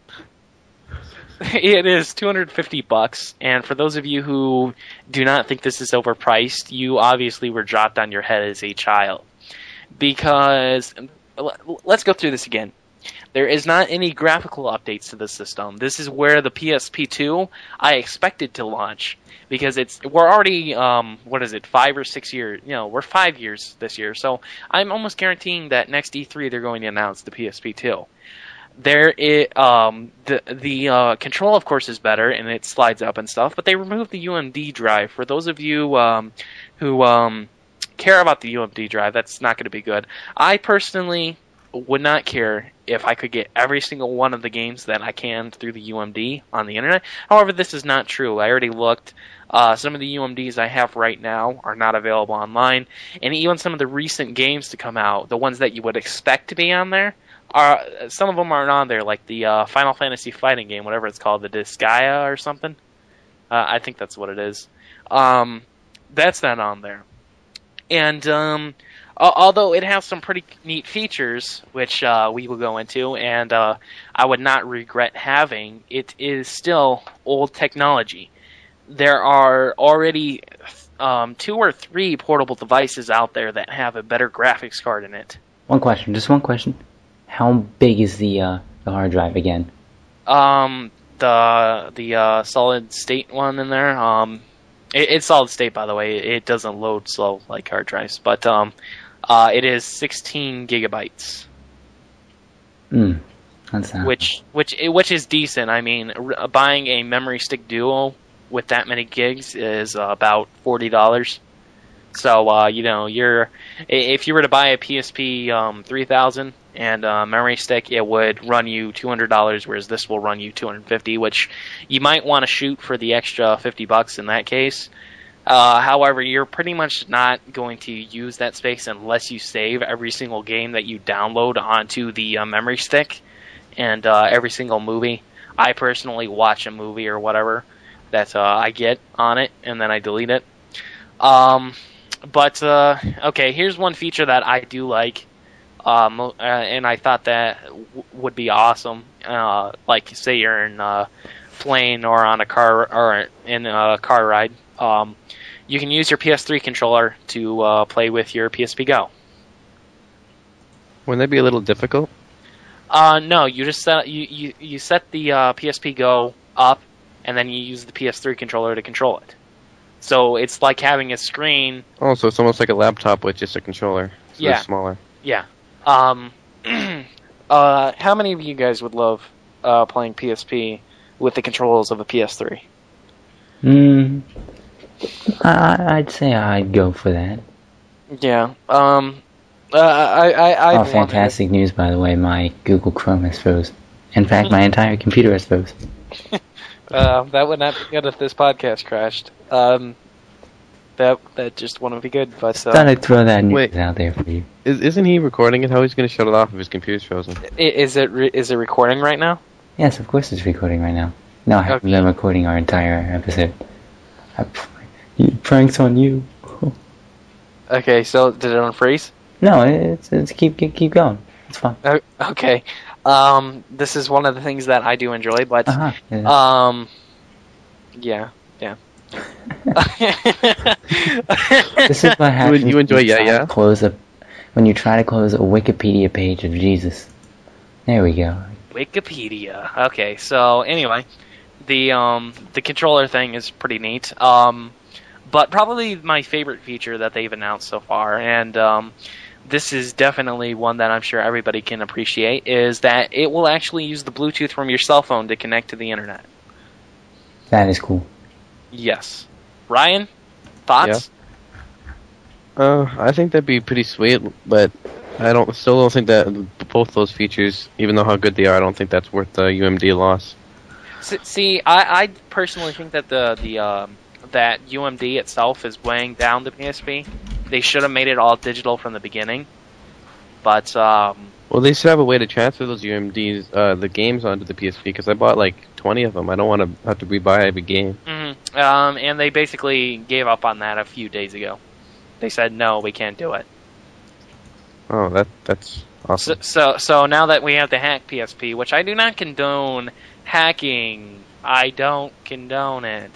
It is two hundred fifty bucks, and for those of you who do not think this is overpriced, you obviously were dropped on your head as a child. Because, l- let's go through this again. There is not any graphical updates to the system. This is where the P S P two I expected to launch, because it's we're already um what is it five or six years? You know, we're five years this year, so I'm almost guaranteeing that next E three they're going to announce the P S P two. There, it um the the uh, control of course is better and it slides up and stuff, but they removed the U M D drive. For those of you um who um care about the U M D drive, that's not going to be good. I personally would not care if I could get every single one of the games that I can through the U M D on the internet. However, this is not true. I already looked. Uh, some of the U M Ds I have right now are not available online, and even some of the recent games to come out, the ones that you would expect to be on there, are some of them aren't on there, like the uh, Final Fantasy fighting game, whatever it's called, the Disgaea or something. Uh, I think that's what it is. Um, that's not on there. And um, al- although it has some pretty neat features, which uh, we will go into, and uh, I would not regret having, it is still old technology. There are already um, two or three portable devices out there that have a better graphics card in it. One question, just one question. How big is the uh, the hard drive again? Um, the the uh, solid state one in there. Um, it, it's solid state, by the way. It doesn't load slow like hard drives, but um, uh, it is sixteen gigabytes, Hmm. That's not. which which which is decent. I mean, r- buying a memory stick Duo with that many gigs is uh, about forty dollars. So uh, you know, you're if you were to buy a P S P um, three thousand and a memory stick, it would run you two hundred dollars, whereas this will run you two hundred fifty dollars, which you might want to shoot for the extra fifty bucks in that case. Uh, however, you're pretty much not going to use that space unless you save every single game that you download onto the uh, memory stick, and uh, every single movie. I personally watch a movie or whatever that uh, I get on it, and then I delete it. Um, but uh, okay, here's one feature that I do like, um, uh, and I thought that w- would be awesome. Uh, like, say you're in a plane or on a car or in a car ride, um, you can use your P S three controller to uh, play with your P S P Go. Wouldn't that be a little difficult? Uh, no, you just set you you, you set the uh, P S P Go up, and then you use the P S three controller to control it. So it's like having a screen. Oh, so it's almost like a laptop with just a controller. So Yeah. It's smaller. Yeah. Um. uh, how many of you guys would love uh, playing P S P with the controls of a P S three? Hmm. I, I'd say I'd go for that. Yeah. Um. Uh, I. I. Oh, I'd fantastic news, by the way. My Google Chrome has froze. In fact, my entire computer has froze. Uh, that would not be good if this podcast crashed. Um. That that just wouldn't be good. But uh, Thought I'd throw that news Wait. out there for you. Is, isn't he recording it? How he's going to shut it off if his computer's frozen? i- is it re- is it recording right now? Yes, of course it's recording right now. No, I haven't Okay. been recording our entire episode. I, pranks on you. Okay. So did it unfreeze? No, it's, it's keep, keep keep going. It's fine. Uh, okay. Um. This is one of the things that I do enjoy, but Uh-huh. Yeah. um. Yeah. Yeah. This is what happens you enjoy when you Yeah try Yeah? to close a when you try to close a Wikipedia page of Jesus. There we go. Wikipedia. Okay, so anyway, the um the controller thing is pretty neat. Um, but probably my favorite feature that they've announced so far, and um, this is definitely one that I'm sure everybody can appreciate, is that it will actually use the Bluetooth from your cell phone to connect to the internet. That is cool. Yes. Ryan, thoughts? Uh, I think that'd be pretty sweet, but I don't still don't think that both those features, even though how good they are, I don't think that's worth the U M D loss. S- See, I, I personally think that the the um, that U M D itself is weighing down the P S P. They should have made it all digital from the beginning, but um, Well, they should have a way to transfer those U M Ds, uh, the games onto the P S P, because I bought like twenty of them. I don't want to have to rebuy every game. mhm. um, and they basically gave up on that a few days ago. They said no, we can't do it. Oh, that that's So, awesome. so, so now that we have the hack P S P, which I do not condone hacking, I don't condone it.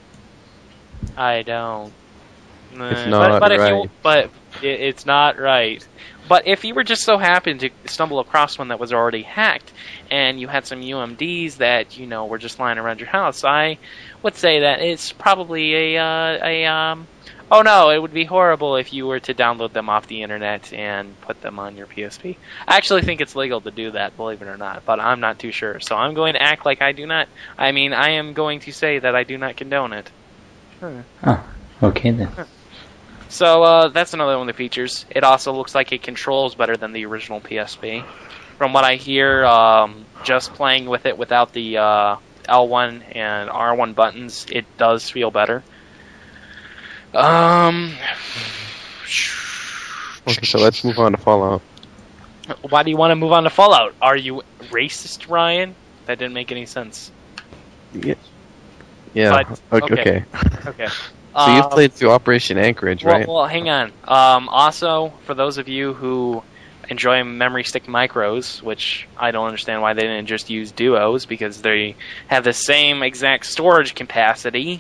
I don't. It's Uh, not but, but If you, right. but it, it's not right. But if you were just so happened to stumble across one that was already hacked, and you had some U M Ds that you know were just lying around your house, I would say that it's probably a uh, a um. Oh no, it would be horrible if you were to download them off the internet and put them on your P S P. I actually think it's legal to do that, believe it or not, but I'm not too sure. So I'm going to act like I do not. I mean, I am going to say that I do not condone it. Oh, okay then. So uh, that's another one of the features. It also looks like it controls better than the original P S P. From what I hear, um, just playing with it without the uh, L one and R one buttons, it does feel better. Um, Okay, so let's move on to Fallout. why do you want to move on to Fallout? Are you racist, Ryan? That didn't make any sense. Yeah. Yeah. But- okay. okay. okay. Okay. So you've Um, played through Operation Anchorage, Well, right? well, hang on. Um, also, for those of you who enjoy memory stick micros, which I don't understand why they didn't just use duos, because they have the same exact storage capacity,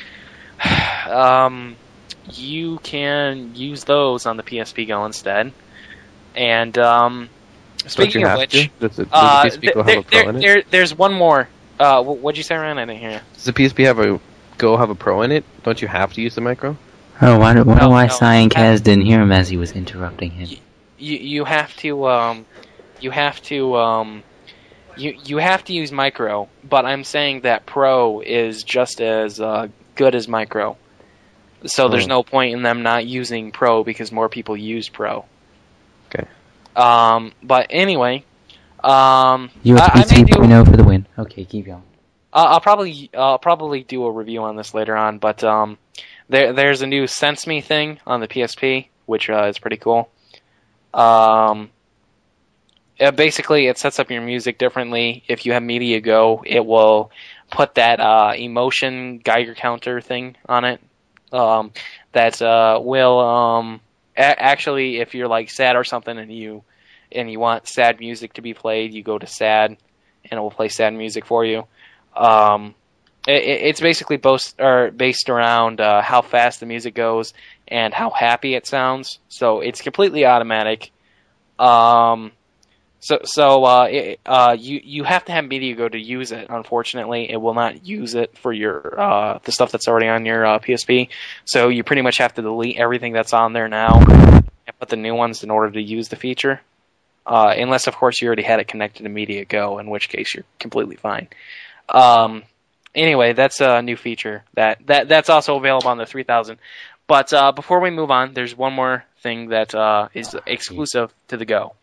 um, you can use those on the P S P Go instead. And um, Don't speaking you of have which, to? Does, it, does uh, the P S P Go there, have a Pro there, in it? there, there's one more. Uh, wh- what'd you say, Ryan? I didn't hear you. Does the P S P have a Go have a Pro in it? Don't you have to use the micro? Oh, why, why No, why no, Cyan I- Kaz didn't hear him as he was interrupting him? You you have to um, you have to um, you you have to use micro, but I'm saying that Pro is just as uh, good as micro. So there's Oh. no point in them not using Pro because more people use Pro. Okay. Um, but anyway, um, U S B I, I may do. 3.0 for the win. Okay, keep going. Uh, I'll probably I'll probably do a review on this later on, but um, there there's a new Sense Me thing on the P S P, which uh, is pretty cool. Um, uh, basically, it sets up your music differently. If you have Media Go, it will put that uh, emotion Geiger counter thing on it. Um, that uh, will um, a- actually, if you're like sad or something, and you and you want sad music to be played, you go to sad, and it will play sad music for you. Um, it, it's basically both or based around uh, how fast the music goes and how happy it sounds. So it's completely automatic. Um, so so uh, it, uh, you you have to have MediaGo to use it. Unfortunately, it will not use it for your uh, the stuff that's already on your uh, P S P. So you pretty much have to delete everything that's on there now and put the new ones in order to use the feature. Uh, unless, of course, you already had it connected to MediaGo, in which case you're completely fine. Um, anyway, that's a new feature that, that that's also available on the three thousand. But uh, before we move on, there's one more thing that uh, is exclusive to the Go.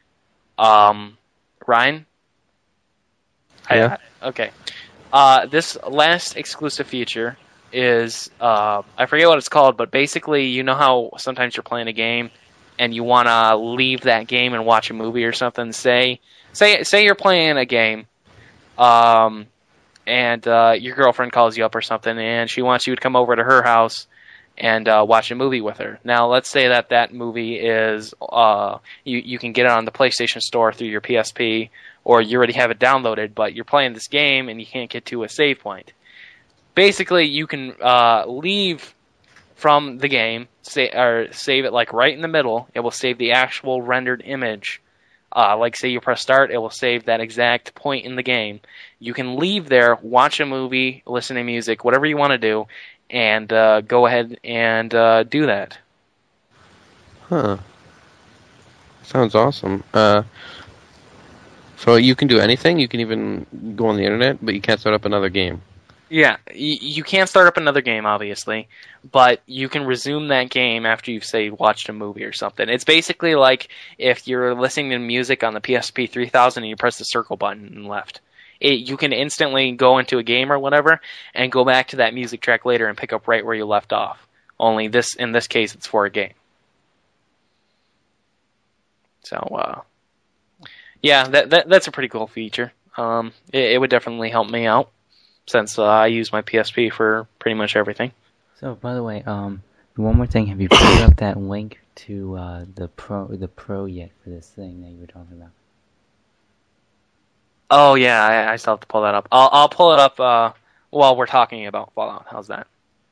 Um, Ryan? Yeah. I, okay. Uh, this last exclusive feature is, uh, I forget what it's called, but basically, you know how sometimes you're playing a game and you want to leave that game and watch a movie or something? Say, say, say you're playing a game, um, and uh, your girlfriend calls you up or something, and she wants you to come over to her house and uh, watch a movie with her. Now, let's say that that movie is, uh, you, you can get it on the PlayStation Store through your P S P, or you already have it downloaded, but you're playing this game and you can't get to a save point. Basically, you can uh, leave from the game, say, or save it like right in the middle. It will save the actual rendered image. Uh, like, say you press start, it will save that exact point in the game. You can leave there, watch a movie, listen to music, whatever you want to do, and uh, go ahead and uh, do that. Huh. Sounds awesome. Uh, so you can do anything? You can even go on the internet, but you can't start up another game. Yeah, you, you can't start up another game, obviously, but you can resume that game after you've, say, watched a movie or something. It's basically like if you're listening to music on the P S P three thousand and you press the circle button and left. It, you can instantly go into a game or whatever and go back to that music track later and pick up right where you left off. Only this, in this case, it's for a game. So, uh, yeah, that, that that's a pretty cool feature. Um, it, it would definitely help me out, since uh, I use my P S P for pretty much everything. So, by the way, um, one more thing. Have you put up that link to uh, the pro the pro yet for this thing that you were talking about? Oh yeah, I, I still have to pull that up. I'll I'll pull it up uh, while we're talking about Fallout. How's that?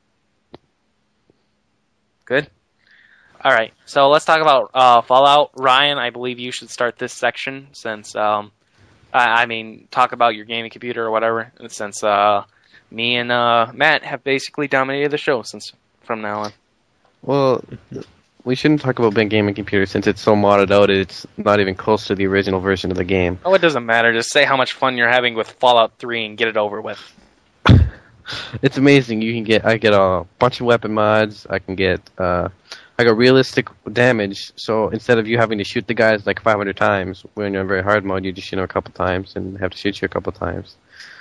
Good. All right. So let's talk about uh, Fallout. Ryan, I believe you should start this section since um, I, I mean talk about your gaming computer or whatever. Since uh, me and uh, Matt have basically dominated the show since from now on. Well, we shouldn't talk about big gaming computers since it's so modded out. It's not even close to the original version of the game. Oh, it doesn't matter. Just say how much fun you're having with Fallout three and get it over with. It's amazing. You can get. I get a bunch of weapon mods. I can get. Uh, I got realistic damage. So instead of you having to shoot the guys like five hundred times when you're in very hard mode, you just shoot them a couple times and have to shoot you a couple times,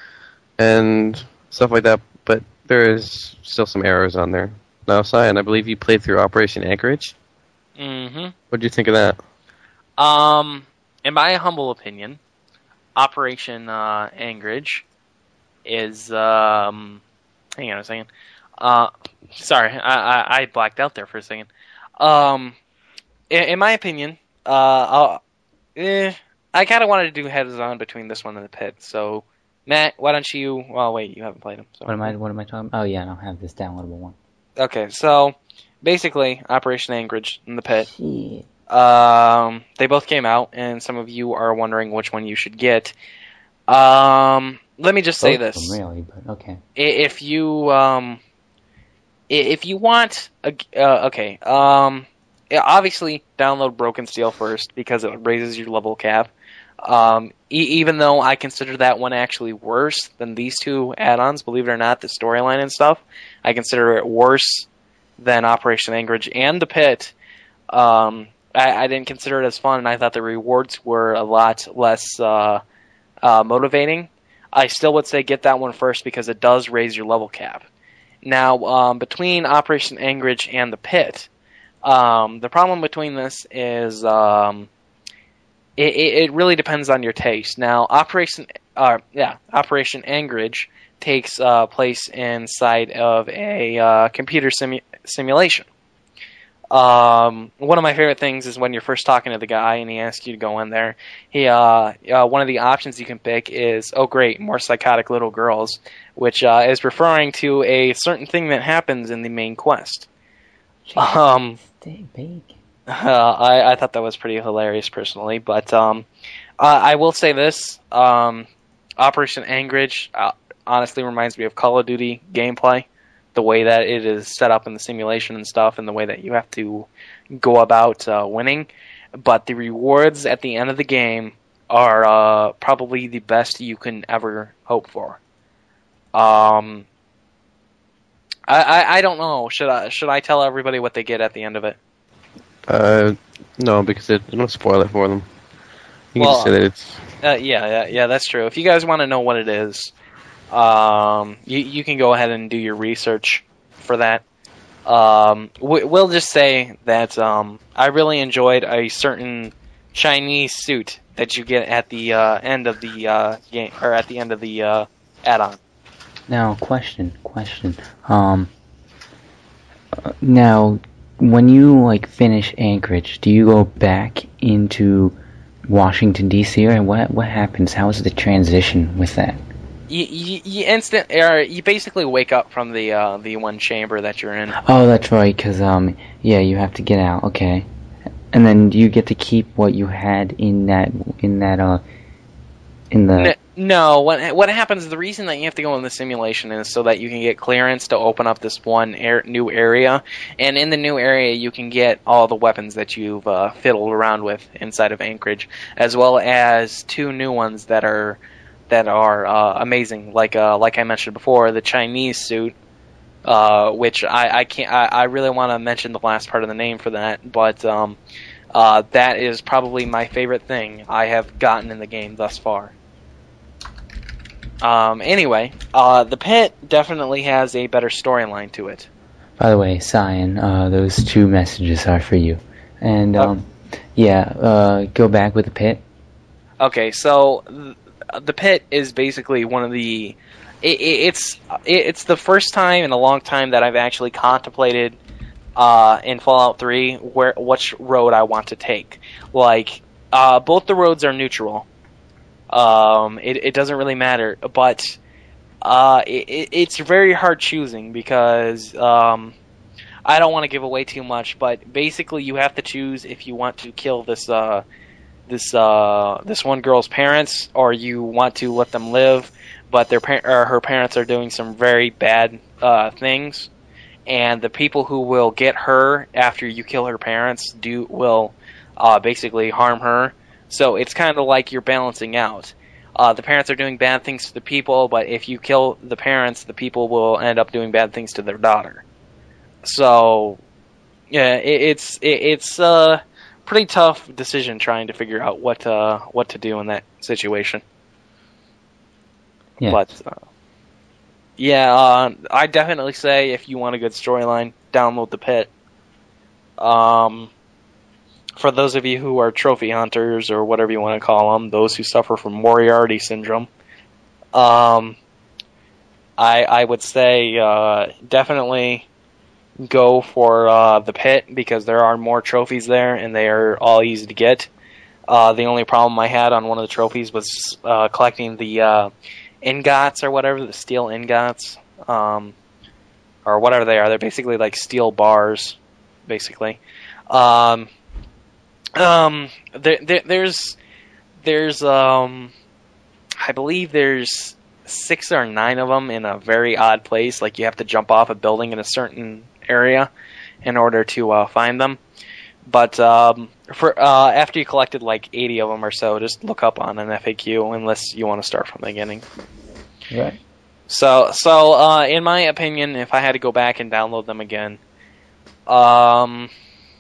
and stuff like that. But there is still some errors on there. Now, Cyan, I believe you played through Operation Anchorage. Mm-hmm. What do you think of that? Um, in my humble opinion, Operation uh, Anchorage is um. Hang on a second. Uh, sorry, I, I I blacked out there for a second. Um, in, in my opinion, uh, I'll, eh, I kind of wanted to do heads on between this one and the Pit. So, Matt, why don't you? Well, wait, you haven't played them. So. What am I? What am I talking? Oh yeah, I don't have this downloadable one. Okay, so basically, Operation Anchorage and the Pit. Shit. Um, they both came out, and some of you are wondering which one you should get. Um, let me just say Both of this: them, really, but okay. I- if you um, i- if you want a uh, okay, um, yeah, obviously download Broken Steel first because it raises your level cap. Um, e- even though I consider that one actually worse than these two add-ons, believe it or not, the storyline and stuff, I consider it worse than Operation Anchorage and the Pit. Um, I, I didn't consider it as fun, and I thought the rewards were a lot less uh, uh, motivating. I still would say get that one first because it does raise your level cap. Now, um, between Operation Anchorage and the Pit, um, the problem between this is... Um, It, it really depends on your taste. Now, Operation uh, yeah, Operation Anchorage takes uh, place inside of a uh, computer simu- simulation. Um, one of my favorite things is when you're first talking to the guy and he asks you to go in there. He, uh, uh, one of the options you can pick is, oh great, more psychotic little girls, which uh, is referring to a certain thing that happens in the main quest. Um, Stay big. uh, I, I thought that was pretty hilarious personally, but um, uh, I will say this: um, Operation Anchorage uh, honestly reminds me of Call of Duty gameplay. The way that it is set up in the simulation and stuff, and the way that you have to go about uh, winning. But the rewards at the end of the game are uh, probably the best you can ever hope for. Um, I, I, I don't know. Should I should I tell everybody what they get at the end of it? Uh, no, because it, it'll spoil it for them. You can Well, just say that it's. Uh, yeah, yeah, yeah, that's true. If you guys want to know what it is, um, you you can go ahead and do your research for that. Um, we, we'll just say that um, I really enjoyed a certain Chinese suit that you get at the uh, end of the uh, game, or at the end of the uh, add-on. Now, question, question. Um, uh, now, when you like finish Anchorage, do you go back into Washington D C, or what? What happens? How is the transition with that? You, you, you instant, or you basically wake up from the uh, the one chamber that you're in. Oh, that's right. Cause um, yeah, you have to get out. Okay, and then you get to keep what you had in that in that uh in the. N- No, what what happens? The reason that you have to go in the simulation is so that you can get clearance to open up this one air, new area, and in the new area you can get all the weapons that you've uh, fiddled around with inside of Anchorage, as well as two new ones that are that are uh, amazing. Like uh, like I mentioned before, the Chinese suit, uh, which I, I can't. I, I really want to mention the last part of the name for that, but um, uh, that is probably my favorite thing I have gotten in the game thus far. Um, anyway, uh, the Pit definitely has a better storyline to it. By the way, Cyan, uh, those two messages are for you. And um, yeah, uh, go back with the Pit. Okay, so th- the Pit is basically one of the. It, it, it's it, it's the first time in a long time that I've actually contemplated uh, in Fallout three where which road I want to take. Like uh, both the roads are neutral. Um, it it doesn't really matter, but uh, it, it's very hard choosing because um, I don't want to give away too much. But basically, you have to choose if you want to kill this uh, this uh, this one girl's parents, or you want to let them live, but their par- or her parents are doing some very bad uh, things, and the people who will get her after you kill her parents do will uh, basically harm her. So it's kind of like you're balancing out. Uh, the parents are doing bad things to the people, but if you kill the parents, the people will end up doing bad things to their daughter. So, yeah, it, it's it, it's a pretty tough decision trying to figure out what uh, what to do in that situation. Yeah. But uh, yeah, uh, I definitely say if you want a good storyline, download the Pit. Um. For those of you who are trophy hunters, or whatever you want to call them, those who suffer from Moriarty syndrome, um, I I would say uh, definitely go for uh, the Pit, because there are more trophies there, and they are all easy to get. Uh, the only problem I had on one of the trophies was uh, collecting the uh, ingots, or whatever, the steel ingots, um, or whatever they are. They're basically like steel bars, basically. Um... Um, there, there, there's, there's, um, I believe there's six or nine of them in a very odd place. Like you have to jump off a building in a certain area in order to uh, find them. But um, for uh, after you collected like eighty of them or so, just look up on an F A Q unless you want to start from the beginning. Right. So, so uh, in my opinion, if I had to go back and download them again, um.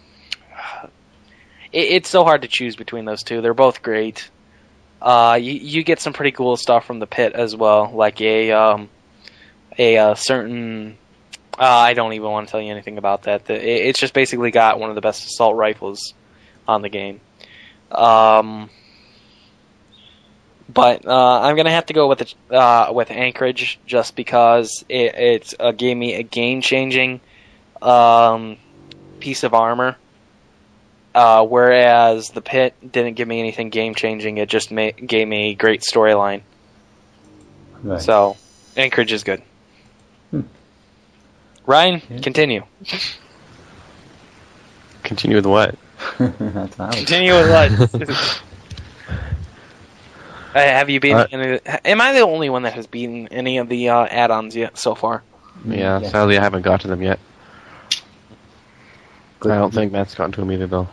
It's so hard to choose between those two. They're both great. Uh, you, you get some pretty cool stuff from the Pit as well, like a um, a uh, certain. Uh, I don't even want to tell you anything about that. It's just basically got one of the best assault rifles on the game. Um, But uh, I'm gonna have to go with the, uh, with Anchorage just because it it uh, gave me a game changing um, piece of armor. Uh, whereas the Pit didn't give me anything game changing. It just ma- gave me a great storyline. Right. So Anchorage is good. Hmm. Ryan, Yeah. continue. Continue with what? That's how I was- Continue with what? Uh, have you beaten? Uh, any, am I the only one that has beaten any of the uh, add-ons yet so far? Yeah, Yeah. sadly I haven't got to them yet. Good. I don't think Matt's gotten to them either, though.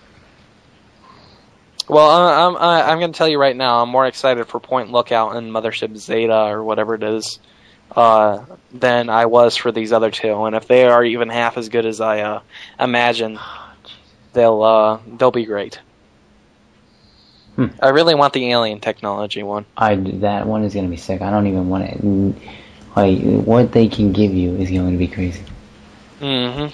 Well, uh, I'm uh, I'm going to tell you right now, I'm more excited for Point Lookout and Mothership Zeta or whatever it is uh, than I was for these other two. And if they are even half as good as I uh, imagine, they'll uh, they'll be great. Hmm. I really want the alien technology one. I that one is gonna be sick. I don't even want it. Like what they can give you is going to be crazy. Mm-hmm.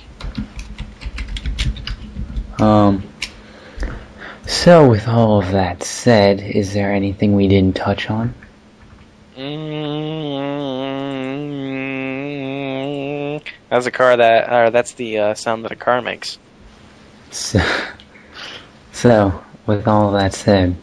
Um. So, with all of that said, is there anything we didn't touch on? Mm-hmm. That's a car that, or that's the uh, sound that a car makes. So, so with all of that said,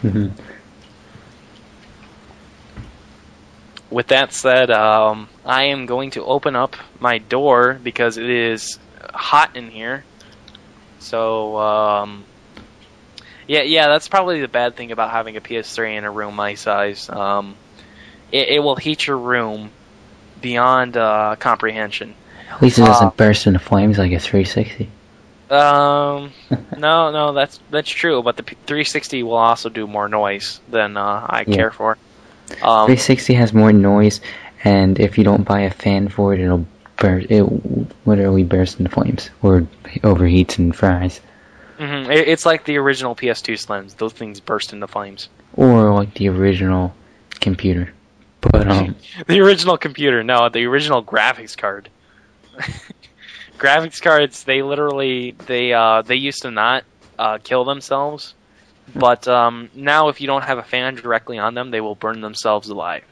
With that said, um, I am going to open up my door because it is hot in here. So, um, yeah, yeah, that's probably the bad thing about having a P S three in a room my size. Um, it, it will heat your room beyond uh, comprehension. at least it doesn't Uh, burst into flames like a three sixty. Um, no, no, that's that's true. But the P- three sixty will also do more noise than uh, I Yeah. care for. Um, three sixty has more noise, and if you don't buy a fan for it, it'll burst. It literally bursts into flames or overheats and fries, mhm, it, it's like the original P S two Slims. Those things burst into flames. or like the original computer. But um, The original computer, no, the original graphics card. Graphics cards, they literally they uh, they used to not uh, kill themselves, but um, now if you don't have a fan directly on them, they will burn themselves alive,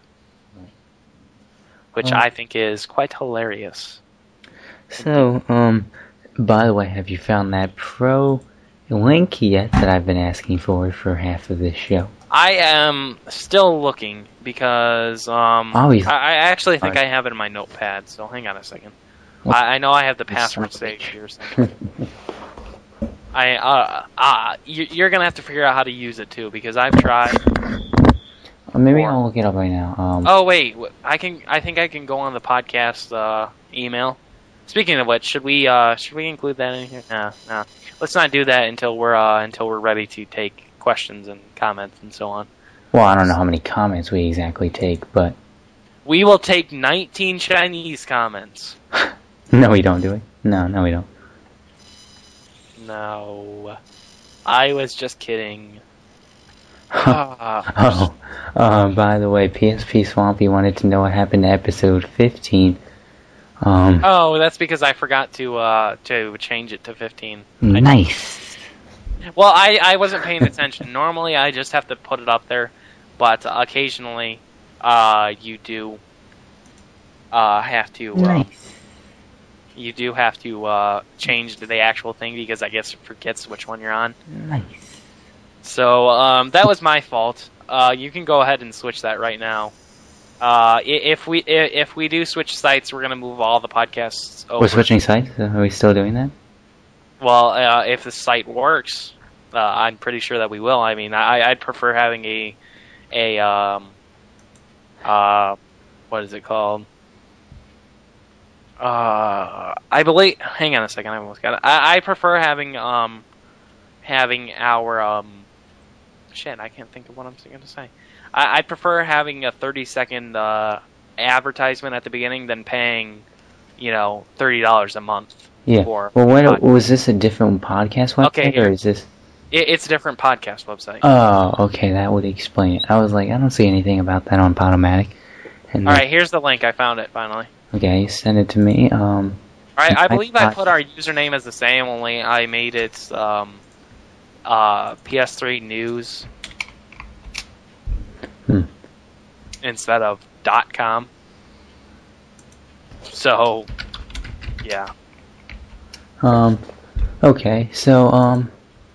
which Oh. I think is quite hilarious. so um, by the way, have you found that pro link yet that I've been asking for for half of this show? I am still looking because um, Always. I, I actually think Alright. I have it in my notepad. So hang on a second. What? I, I know I have the You password son of a saved here somewhere. I uh, uh you, you're gonna have to figure out how to use it too because I've tried. Or maybe Or- I'll look it up right now. Um, Oh wait, wh- I can. I think I can go on the podcast uh, email. Speaking of which, should we uh, should we include that in here? Nah, nah. Let's not do that until we're uh, until we're ready to take questions and comments and so on. well, I don't know how many comments we exactly take, but We will take nineteen Chinese comments. no, we don't do it. No, no, we don't. No, I was just kidding. Ah. Oh, uh, by the way, P S P Swampy wanted to know what happened to episode fifteen. Um, Oh, that's because I forgot to uh, to change it to fifteen. I- nice. Well, I, I wasn't paying attention. Normally, I just have to put it up there, but occasionally, uh, you do uh, have to uh, Nice. you do have to uh, change the actual thing because I guess it forgets which one you're on. Nice. So um, that was my fault. Uh, you can go ahead and switch that right now. Uh, i- if we i- if we do switch sites, we're gonna move all the podcasts over. We're switching sites? Are we still doing that? Well, uh, if the site works, uh, I'm pretty sure that we will. I mean, I, I'd prefer having a, a, um, uh, what is it called? Uh, I believe. Hang on a second. I almost got it. I, I prefer having, um, having our, um, shit. I can't think of what I'm going to say. I, I prefer having a thirty second uh, advertisement at the beginning than paying, you know, thirty dollars a month. Yeah. For Well, what, pod- was this a different podcast website, Okay, here. or is this... It, it's a different podcast website. Oh, okay, that would explain it. I was like, I don't see anything about that on Podomatic. And All right, here's the link. I found it finally. Okay, send it to me. Um, All right, I I believe I thought- put our username as the same. Only I made it um, uh, P S three News. instead of .com. So, yeah. Um, okay, so, um,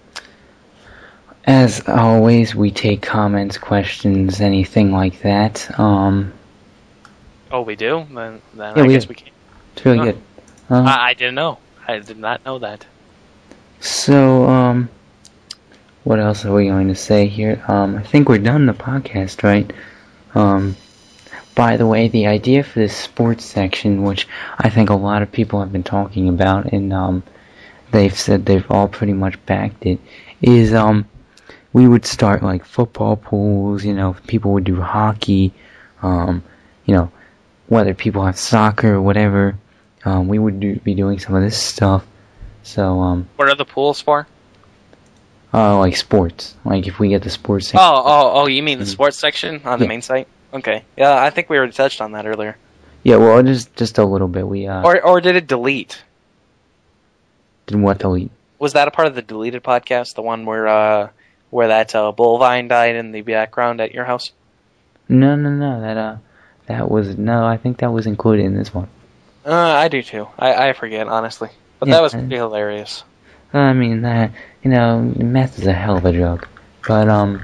as always, we take comments, questions, anything like that. Um, Oh, we do? Then, then Yeah, I we guess do. we can. it's really Huh. good. Um, I, I didn't know. I did not know that. so, um, what else are we going to say here? Um, I think we're done the podcast, right? Um, by the way, the idea for this sports section, which I think a lot of people have been talking about, and, um, they've said they've all pretty much backed it, is, um, we would start, like, football pools, you know, people would do hockey, um, you know, whether people have soccer or whatever, um, we would do, be doing some of this stuff. So, um, What are the pools for? uh, like sports. Like if we get the sports section. Oh, oh, oh! You mean the Mhm. sports section on the Yeah. main site? Okay. Yeah, I think we already touched on that earlier. Yeah, well, just just a little bit. We uh, Or, or did it delete? did what delete? Was that a part of the deleted podcast? The one where, uh, where that uh, bullvine died in the background at your house? No, no, no. That uh, that was no. I think that was included in this one. Uh, I do too. I, I forget, honestly. But Yeah, that was I- pretty hilarious. I mean, that you know, meth is a hell of a drug. But um,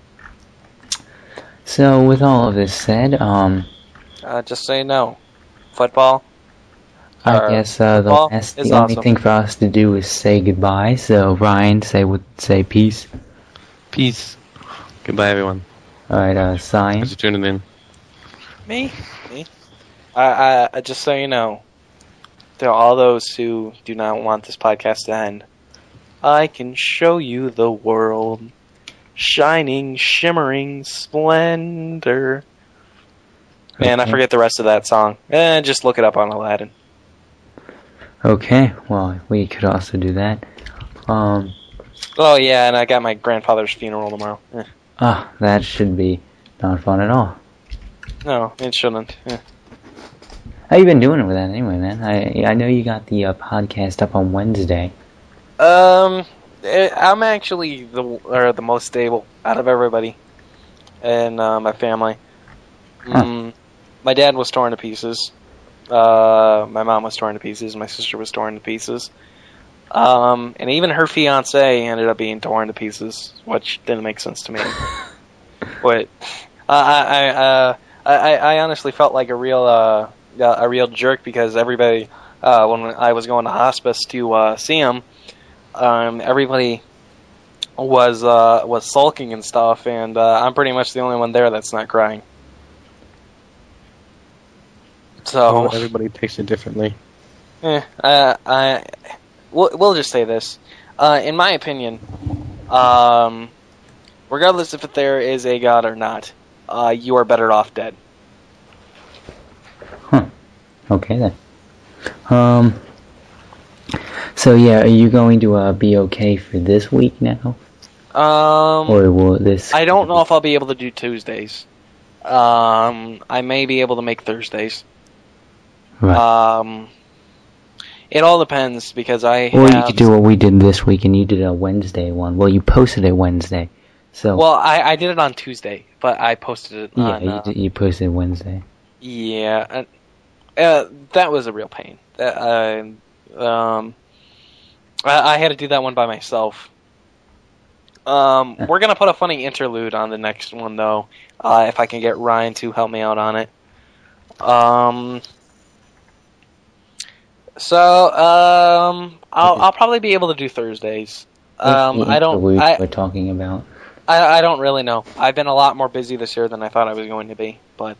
so with all of this said, um, Uh, just so you know, football. I Our guess uh, the football last, is the only awesome. thing for us to do is say goodbye. So Ryan, say would say peace. Peace. Goodbye, everyone. All right, uh, Cyan. Thanks for tuning in. Me? Me? I, I, I- just so you know, to all those who do not want this podcast to end, I can show you the world, shining, shimmering splendor. Man, I Okay. forget the rest of that song. Eh, just look it up on Aladdin. Okay, well, we could also do that. Um, Oh yeah, and I got my grandfather's funeral tomorrow. Eh. ah, that should be not fun at all. No, it shouldn't. Eh. How you been doing with that anyway, man? I I know you got the uh, podcast up on Wednesday. Um, eh, I'm actually the or the most stable out of everybody in uh, my family. Huh. Mm, my dad was torn to pieces. Uh, my mom was torn to pieces. My sister was torn to pieces. Um, and even her fiance ended up being torn to pieces, which didn't make sense to me. But uh, I, I, uh, I, I honestly felt like a real, uh, a real jerk because everybody, uh, when I was going to hospice to uh, see him, um, everybody was uh, was sulking and stuff, and uh, I'm pretty much the only one there that's not crying. So Well, everybody takes it differently. Eh, uh, I, we'll, we'll just say this. Uh, in my opinion, um, regardless if there is a god or not, uh, you are better off dead. Huh. Okay then. Um. So yeah, are you going to uh, be okay for this week now, Um, or will this? I don't know if I'll be able to do Tuesdays. Um, I may be able to make Thursdays. Right. Um, it all depends because I or you have... could do what we did this week, and you did a Wednesday one. Well, you posted it Wednesday, so Well, I, I did it on Tuesday, but I posted it yeah, on... you, uh, did, you posted it Wednesday. Yeah, uh, uh, that was a real pain. That I, um, I, I had to do that one by myself. Um, we're gonna put a funny interlude on the next one, though, uh, if I can get Ryan to help me out on it. Um, so um, I'll I'll probably be able to do Thursdays. Um, What's the I don't interlude I, we're talking about. I I don't really know. I've been a lot more busy this year than I thought I was going to be, but.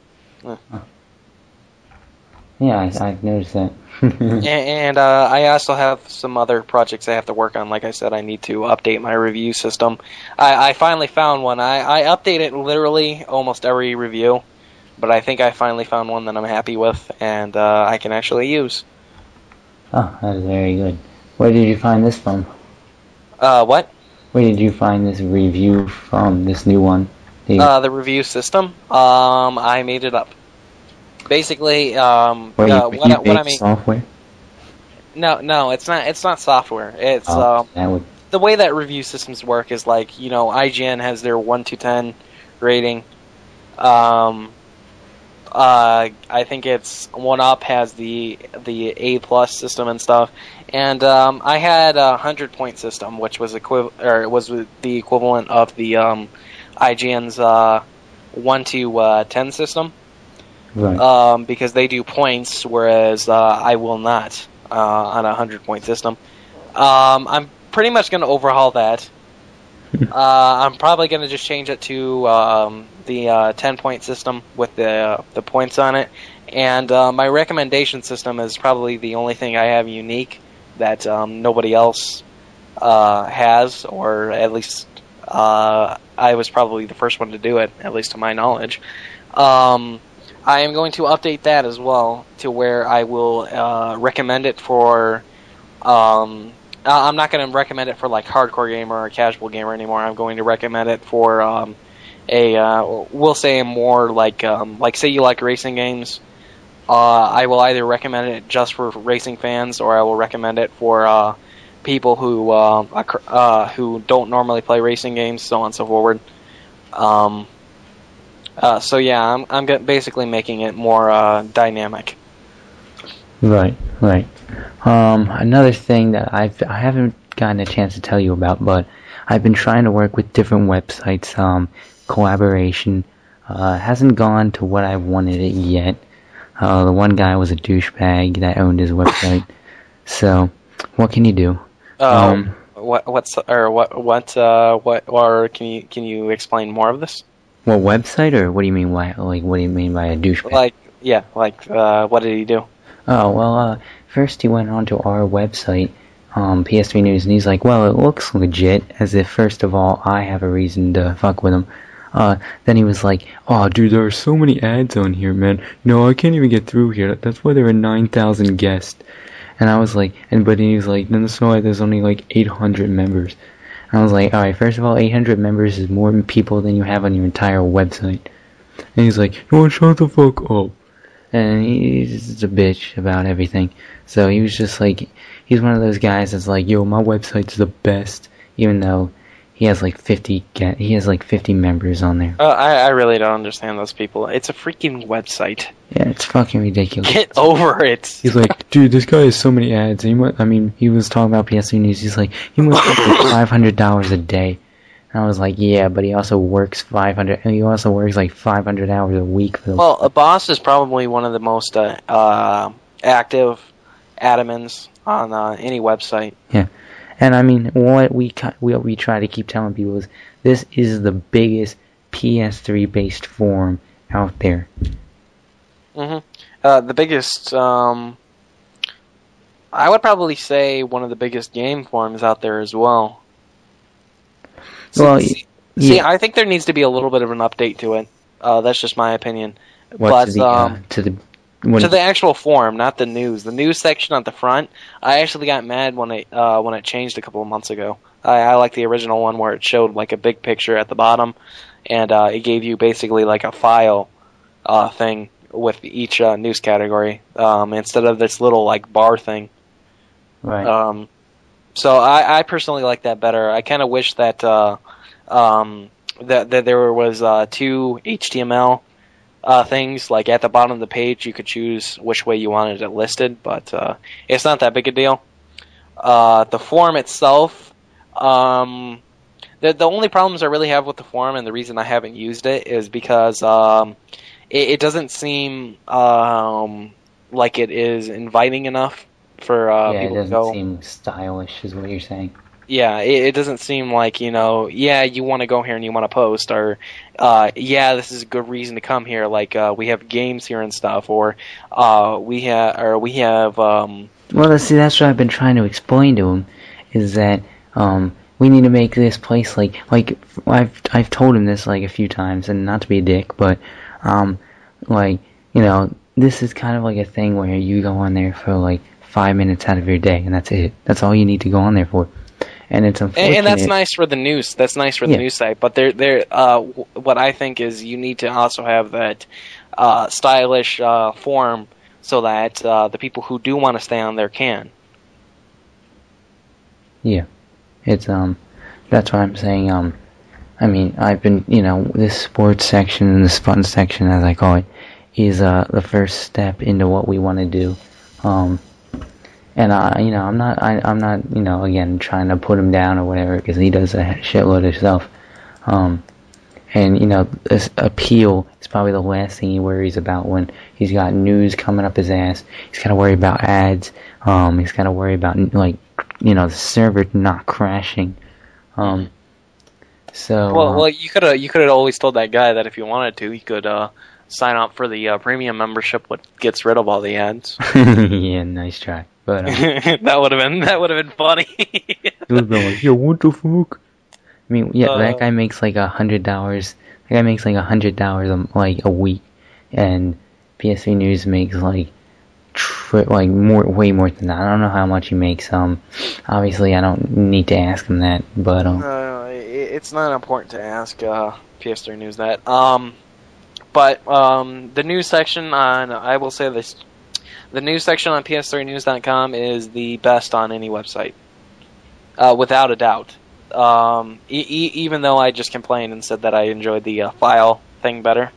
Yeah, I, I've noticed that. And, and uh, I also have some other projects I have to work on. Like I said, I need to update my review system. I, I finally found one. I, I update it literally almost every review, but I think I finally found one that I'm happy with and uh, I can actually use. Oh, that is very good. Where did you find this from? Uh, what? Where did you find this review from, this new one? The, Uh, the review system. Um, I made it up. Basically, um, where uh, you, what, you I- what I make mean. software? No, no, it's not. It's not software. It's Oh, um, that would... the way that review systems work is like, you know, I G N has their one to ten rating. Um, Uh, I think it's One Up has the the A plus system and stuff, and um, I had a hundred point system, which was equiv- or was the equivalent of the um, I G N's uh, one to uh, ten system, Right. um, because they do points, whereas uh, I will not uh, on a hundred point system. Um, I'm pretty much going to overhaul that. uh, I'm probably going to just change it to um, the uh, ten point system with the uh, the points on it, and uh, my recommendation system is probably the only thing I have unique that um, nobody else uh, has, or at least uh, I was probably the first one to do it, at least to my knowledge. Um, I am going to update that as well to where I will uh, recommend it for. Um, I'm not going to recommend it for like hardcore gamer or casual gamer anymore. I'm going to recommend it for um, a uh, we'll say a more like um, like say you like racing games. Uh, I will either recommend it just for racing fans, or I will recommend it for uh, people who uh, uh, who don't normally play racing games, so on and so forward. Um, uh, so yeah, I'm I'm basically making it more uh, dynamic. Right, right. Um, another thing that I've I haven't gotten a chance to tell you about, but I've been trying to work with different websites. Um, collaboration uh, hasn't gone to what I wanted it yet. Uh, the one guy was a douchebag that owned his website. So, what can you do? Uh, um, what what's or what what uh, what or can you can you explain more of this? what website, or what do you mean? Why? Like, what do you mean by a douchebag? Like yeah, like uh, what did he do? Oh, well, uh, first he went onto our website, um, P S three News, and he's like, well, it looks legit, as if, first of all, I have a reason to fuck with him. Uh, then he was like, oh, dude, there are so many ads on here, man. No, I can't even get through here. That's why there are nine thousand guests. And I was like, and but he was like, no, that's why there's only like eight hundred members. And I was like, alright, first of all, eight hundred members is more people than you have on your entire website. And he's like, you want to shut the fuck up? And he's just a bitch about everything. So he was just like, he's one of those guys that's like, yo, my website's the best, even though he has like fifty get, he has like fifty members on there. Uh, I I really don't understand those people. It's a freaking website. Yeah, it's fucking ridiculous. Get over it. He's like, dude, this guy has so many ads. He must, I mean, he was talking about P S three News. He's like, he must make like five hundred dollars a day. And I was like, yeah, but he also works five hundred, and he also works like five hundred hours a week for those. Well, a boss is probably one of the most uh, uh, active admins on uh, any website. Yeah, and I mean, what we what we try to keep telling people is this is the biggest P S three based forum out there. Mm-hmm. Uh, the biggest, um, I would probably say one of the biggest game forums out there as well. See, Well, see, yeah. see, I think there needs to be a little bit of an update to it. Uh, that's just my opinion. What, but to the, um, uh, to the what to is- the actual forum, not the news. The news section at the front. I actually got mad when it uh, when it changed a couple of months ago. I, I like the original one where it showed like a big picture at the bottom, and uh, it gave you basically like a file uh, thing with each uh, news category um, instead of this little like bar thing. right. Um, so I, I personally like that better. I kind of wish that uh, um, that that there was uh, two H T M L uh, things like at the bottom of the page. You could choose which way you wanted it listed, but uh, it's not that big a deal. Uh, the forum itself, um, the the only problems I really have with the forum, and the reason I haven't used it is because um, it, it doesn't seem um, like it is inviting enough for uh, yeah, it people to doesn't go. seem stylish, is what you're saying. Yeah, it, it doesn't seem like, you know, yeah, you want to go here and you want to post, or uh, yeah, this is a good reason to come here. Like uh, we have games here and stuff, or uh, we have, or we have. Um, Well, see, that's what I've been trying to explain to him, is that um, we need to make this place like like I've I've told him this like a few times, and not to be a dick, but um, like you know, this is kind of like a thing where you go on there for like five minutes out of your day, and that's it. That's all you need to go on there for. And it's unfortunate. and, and that's nice for the news. That's nice for the Yeah. news site. But there, there. Uh, w- what I think is you need to also have that uh, stylish uh, form so that uh, the people who do want to stay on there can. Yeah, it's um, that's what I'm saying. Um, I mean, I've been, you know, this sports section and this fun section, as I call it, is uh the first step into what we want to do. Um, and I, you know, I'm not, I, I'm not, you know, again trying to put him down or whatever because he does a shitload of stuff. Um, and you know, this appeal is probably the last thing he worries about when he's got news coming up his ass. He's got to worry about ads. Um, he's got to worry about like, you know, the server not crashing. Um, so Well, uh, well, you could have you could have always told that guy that if you wanted to, he could uh, sign up for the uh, premium membership, which gets rid of all the ads. yeah, nice try. But uh, that would have been that would have been funny. it would have been like, yo, what the fuck? I mean, yeah, Uh, that guy makes like a hundred dollars. That guy makes like a hundred dollars like a week, and P S three News makes like tri- like more, way more than that. I don't know how much he makes. Um, obviously, I don't need to ask him that, but um, Uh, it- it's not important to ask uh, P S three News that. Um, but um, the news section on I will say this: the news section on P S three news dot com is the best on any website, uh, without a doubt. Um, e- e- even though I just complained and said that I enjoyed the uh, file thing better,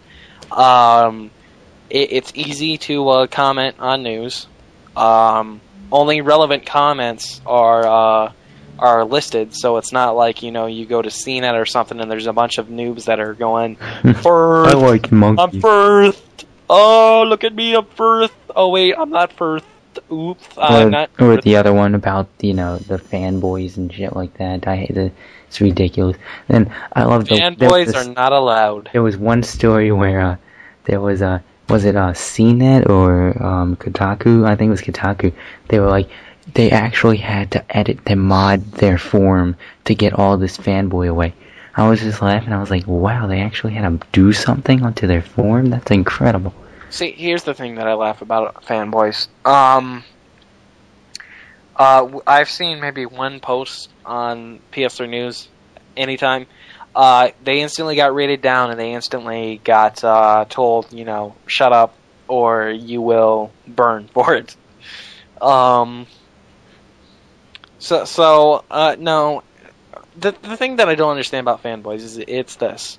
um, it- it's easy to uh, comment on news. Um, only relevant comments are uh, are listed, so it's not like, you know, you go to C net or something and there's a bunch of noobs that are going, first, I like monkeys. I'm first. Oh, look at me, I'm first. Oh wait, I'm not first. Oops, I'm Or, not. or First. the other one about, you know, the fanboys and shit like that. I hate it. It's ridiculous. And I love the there was Fanboys this- are not allowed. There was one story where uh, there was a was it uh, C net or um, Kotaku? I think it was Kotaku. They were like they actually had to edit and mod their form to get all this fanboy away. I was just laughing. I was like, wow, they actually had to do something onto their form. That's incredible. See, here's the thing that I laugh about fanboys. Um, uh, w- I've seen maybe one post on P S three News anytime. Uh, they instantly got rated down and they instantly got uh, told, you know, shut up or you will burn for it. Um, so, so uh, no, the the thing that I don't understand about fanboys is it's this.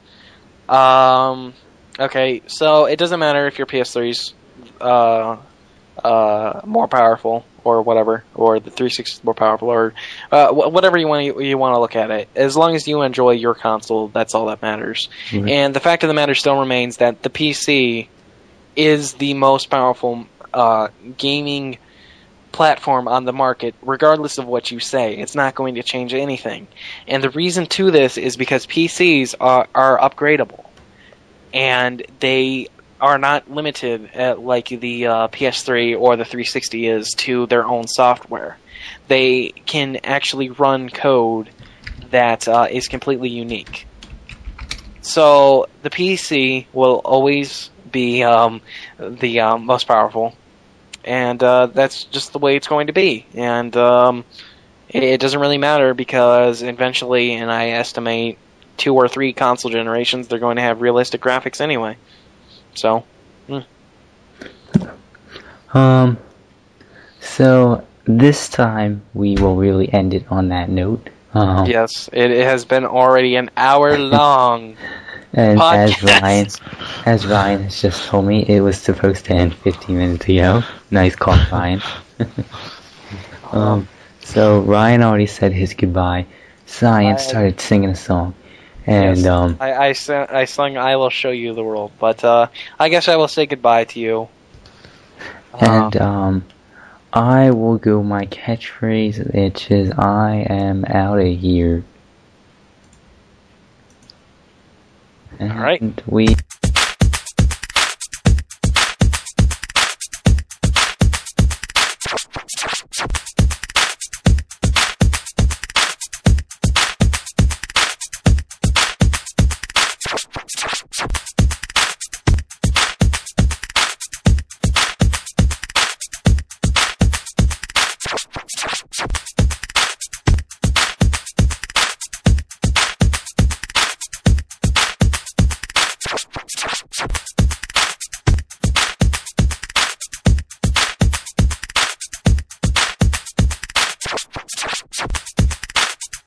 Um, okay, so it doesn't matter if your P S three's uh, uh, more powerful or whatever, or the three sixty is more powerful, or uh, wh- whatever you want you want to look at it. As long as you enjoy your console, that's all that matters. Mhm. And the fact of the matter still remains that the P C is the most powerful uh, gaming platform on the market, regardless of what you say. It's not going to change anything. And the reason to this is because P Cs are, are upgradable. And they are not limited at, like the uh, P S three or the three sixty is, to their own software. They can actually run code that uh, is completely unique. So the P C will always be um, the um, most powerful. And uh, that's just the way it's going to be. And um, it, it doesn't really matter because eventually, and I estimate two or three console generations, they're going to have realistic graphics anyway. So, mm. Um, so this time we will really end it on that note. Um, yes, it, it has been already an hour long. and as podcast. Ryan, as Ryan has just told me, it was supposed to end fifteen minutes ago. Nice call, Ryan. um, so Ryan already said his goodbye. Science I- started singing a song, and Yes, um, I, I, sang, I sung I Will Show You the World, but uh, I guess I will say goodbye to you. and um, I will go my catchphrase, which is "I am out of here." And All right. we.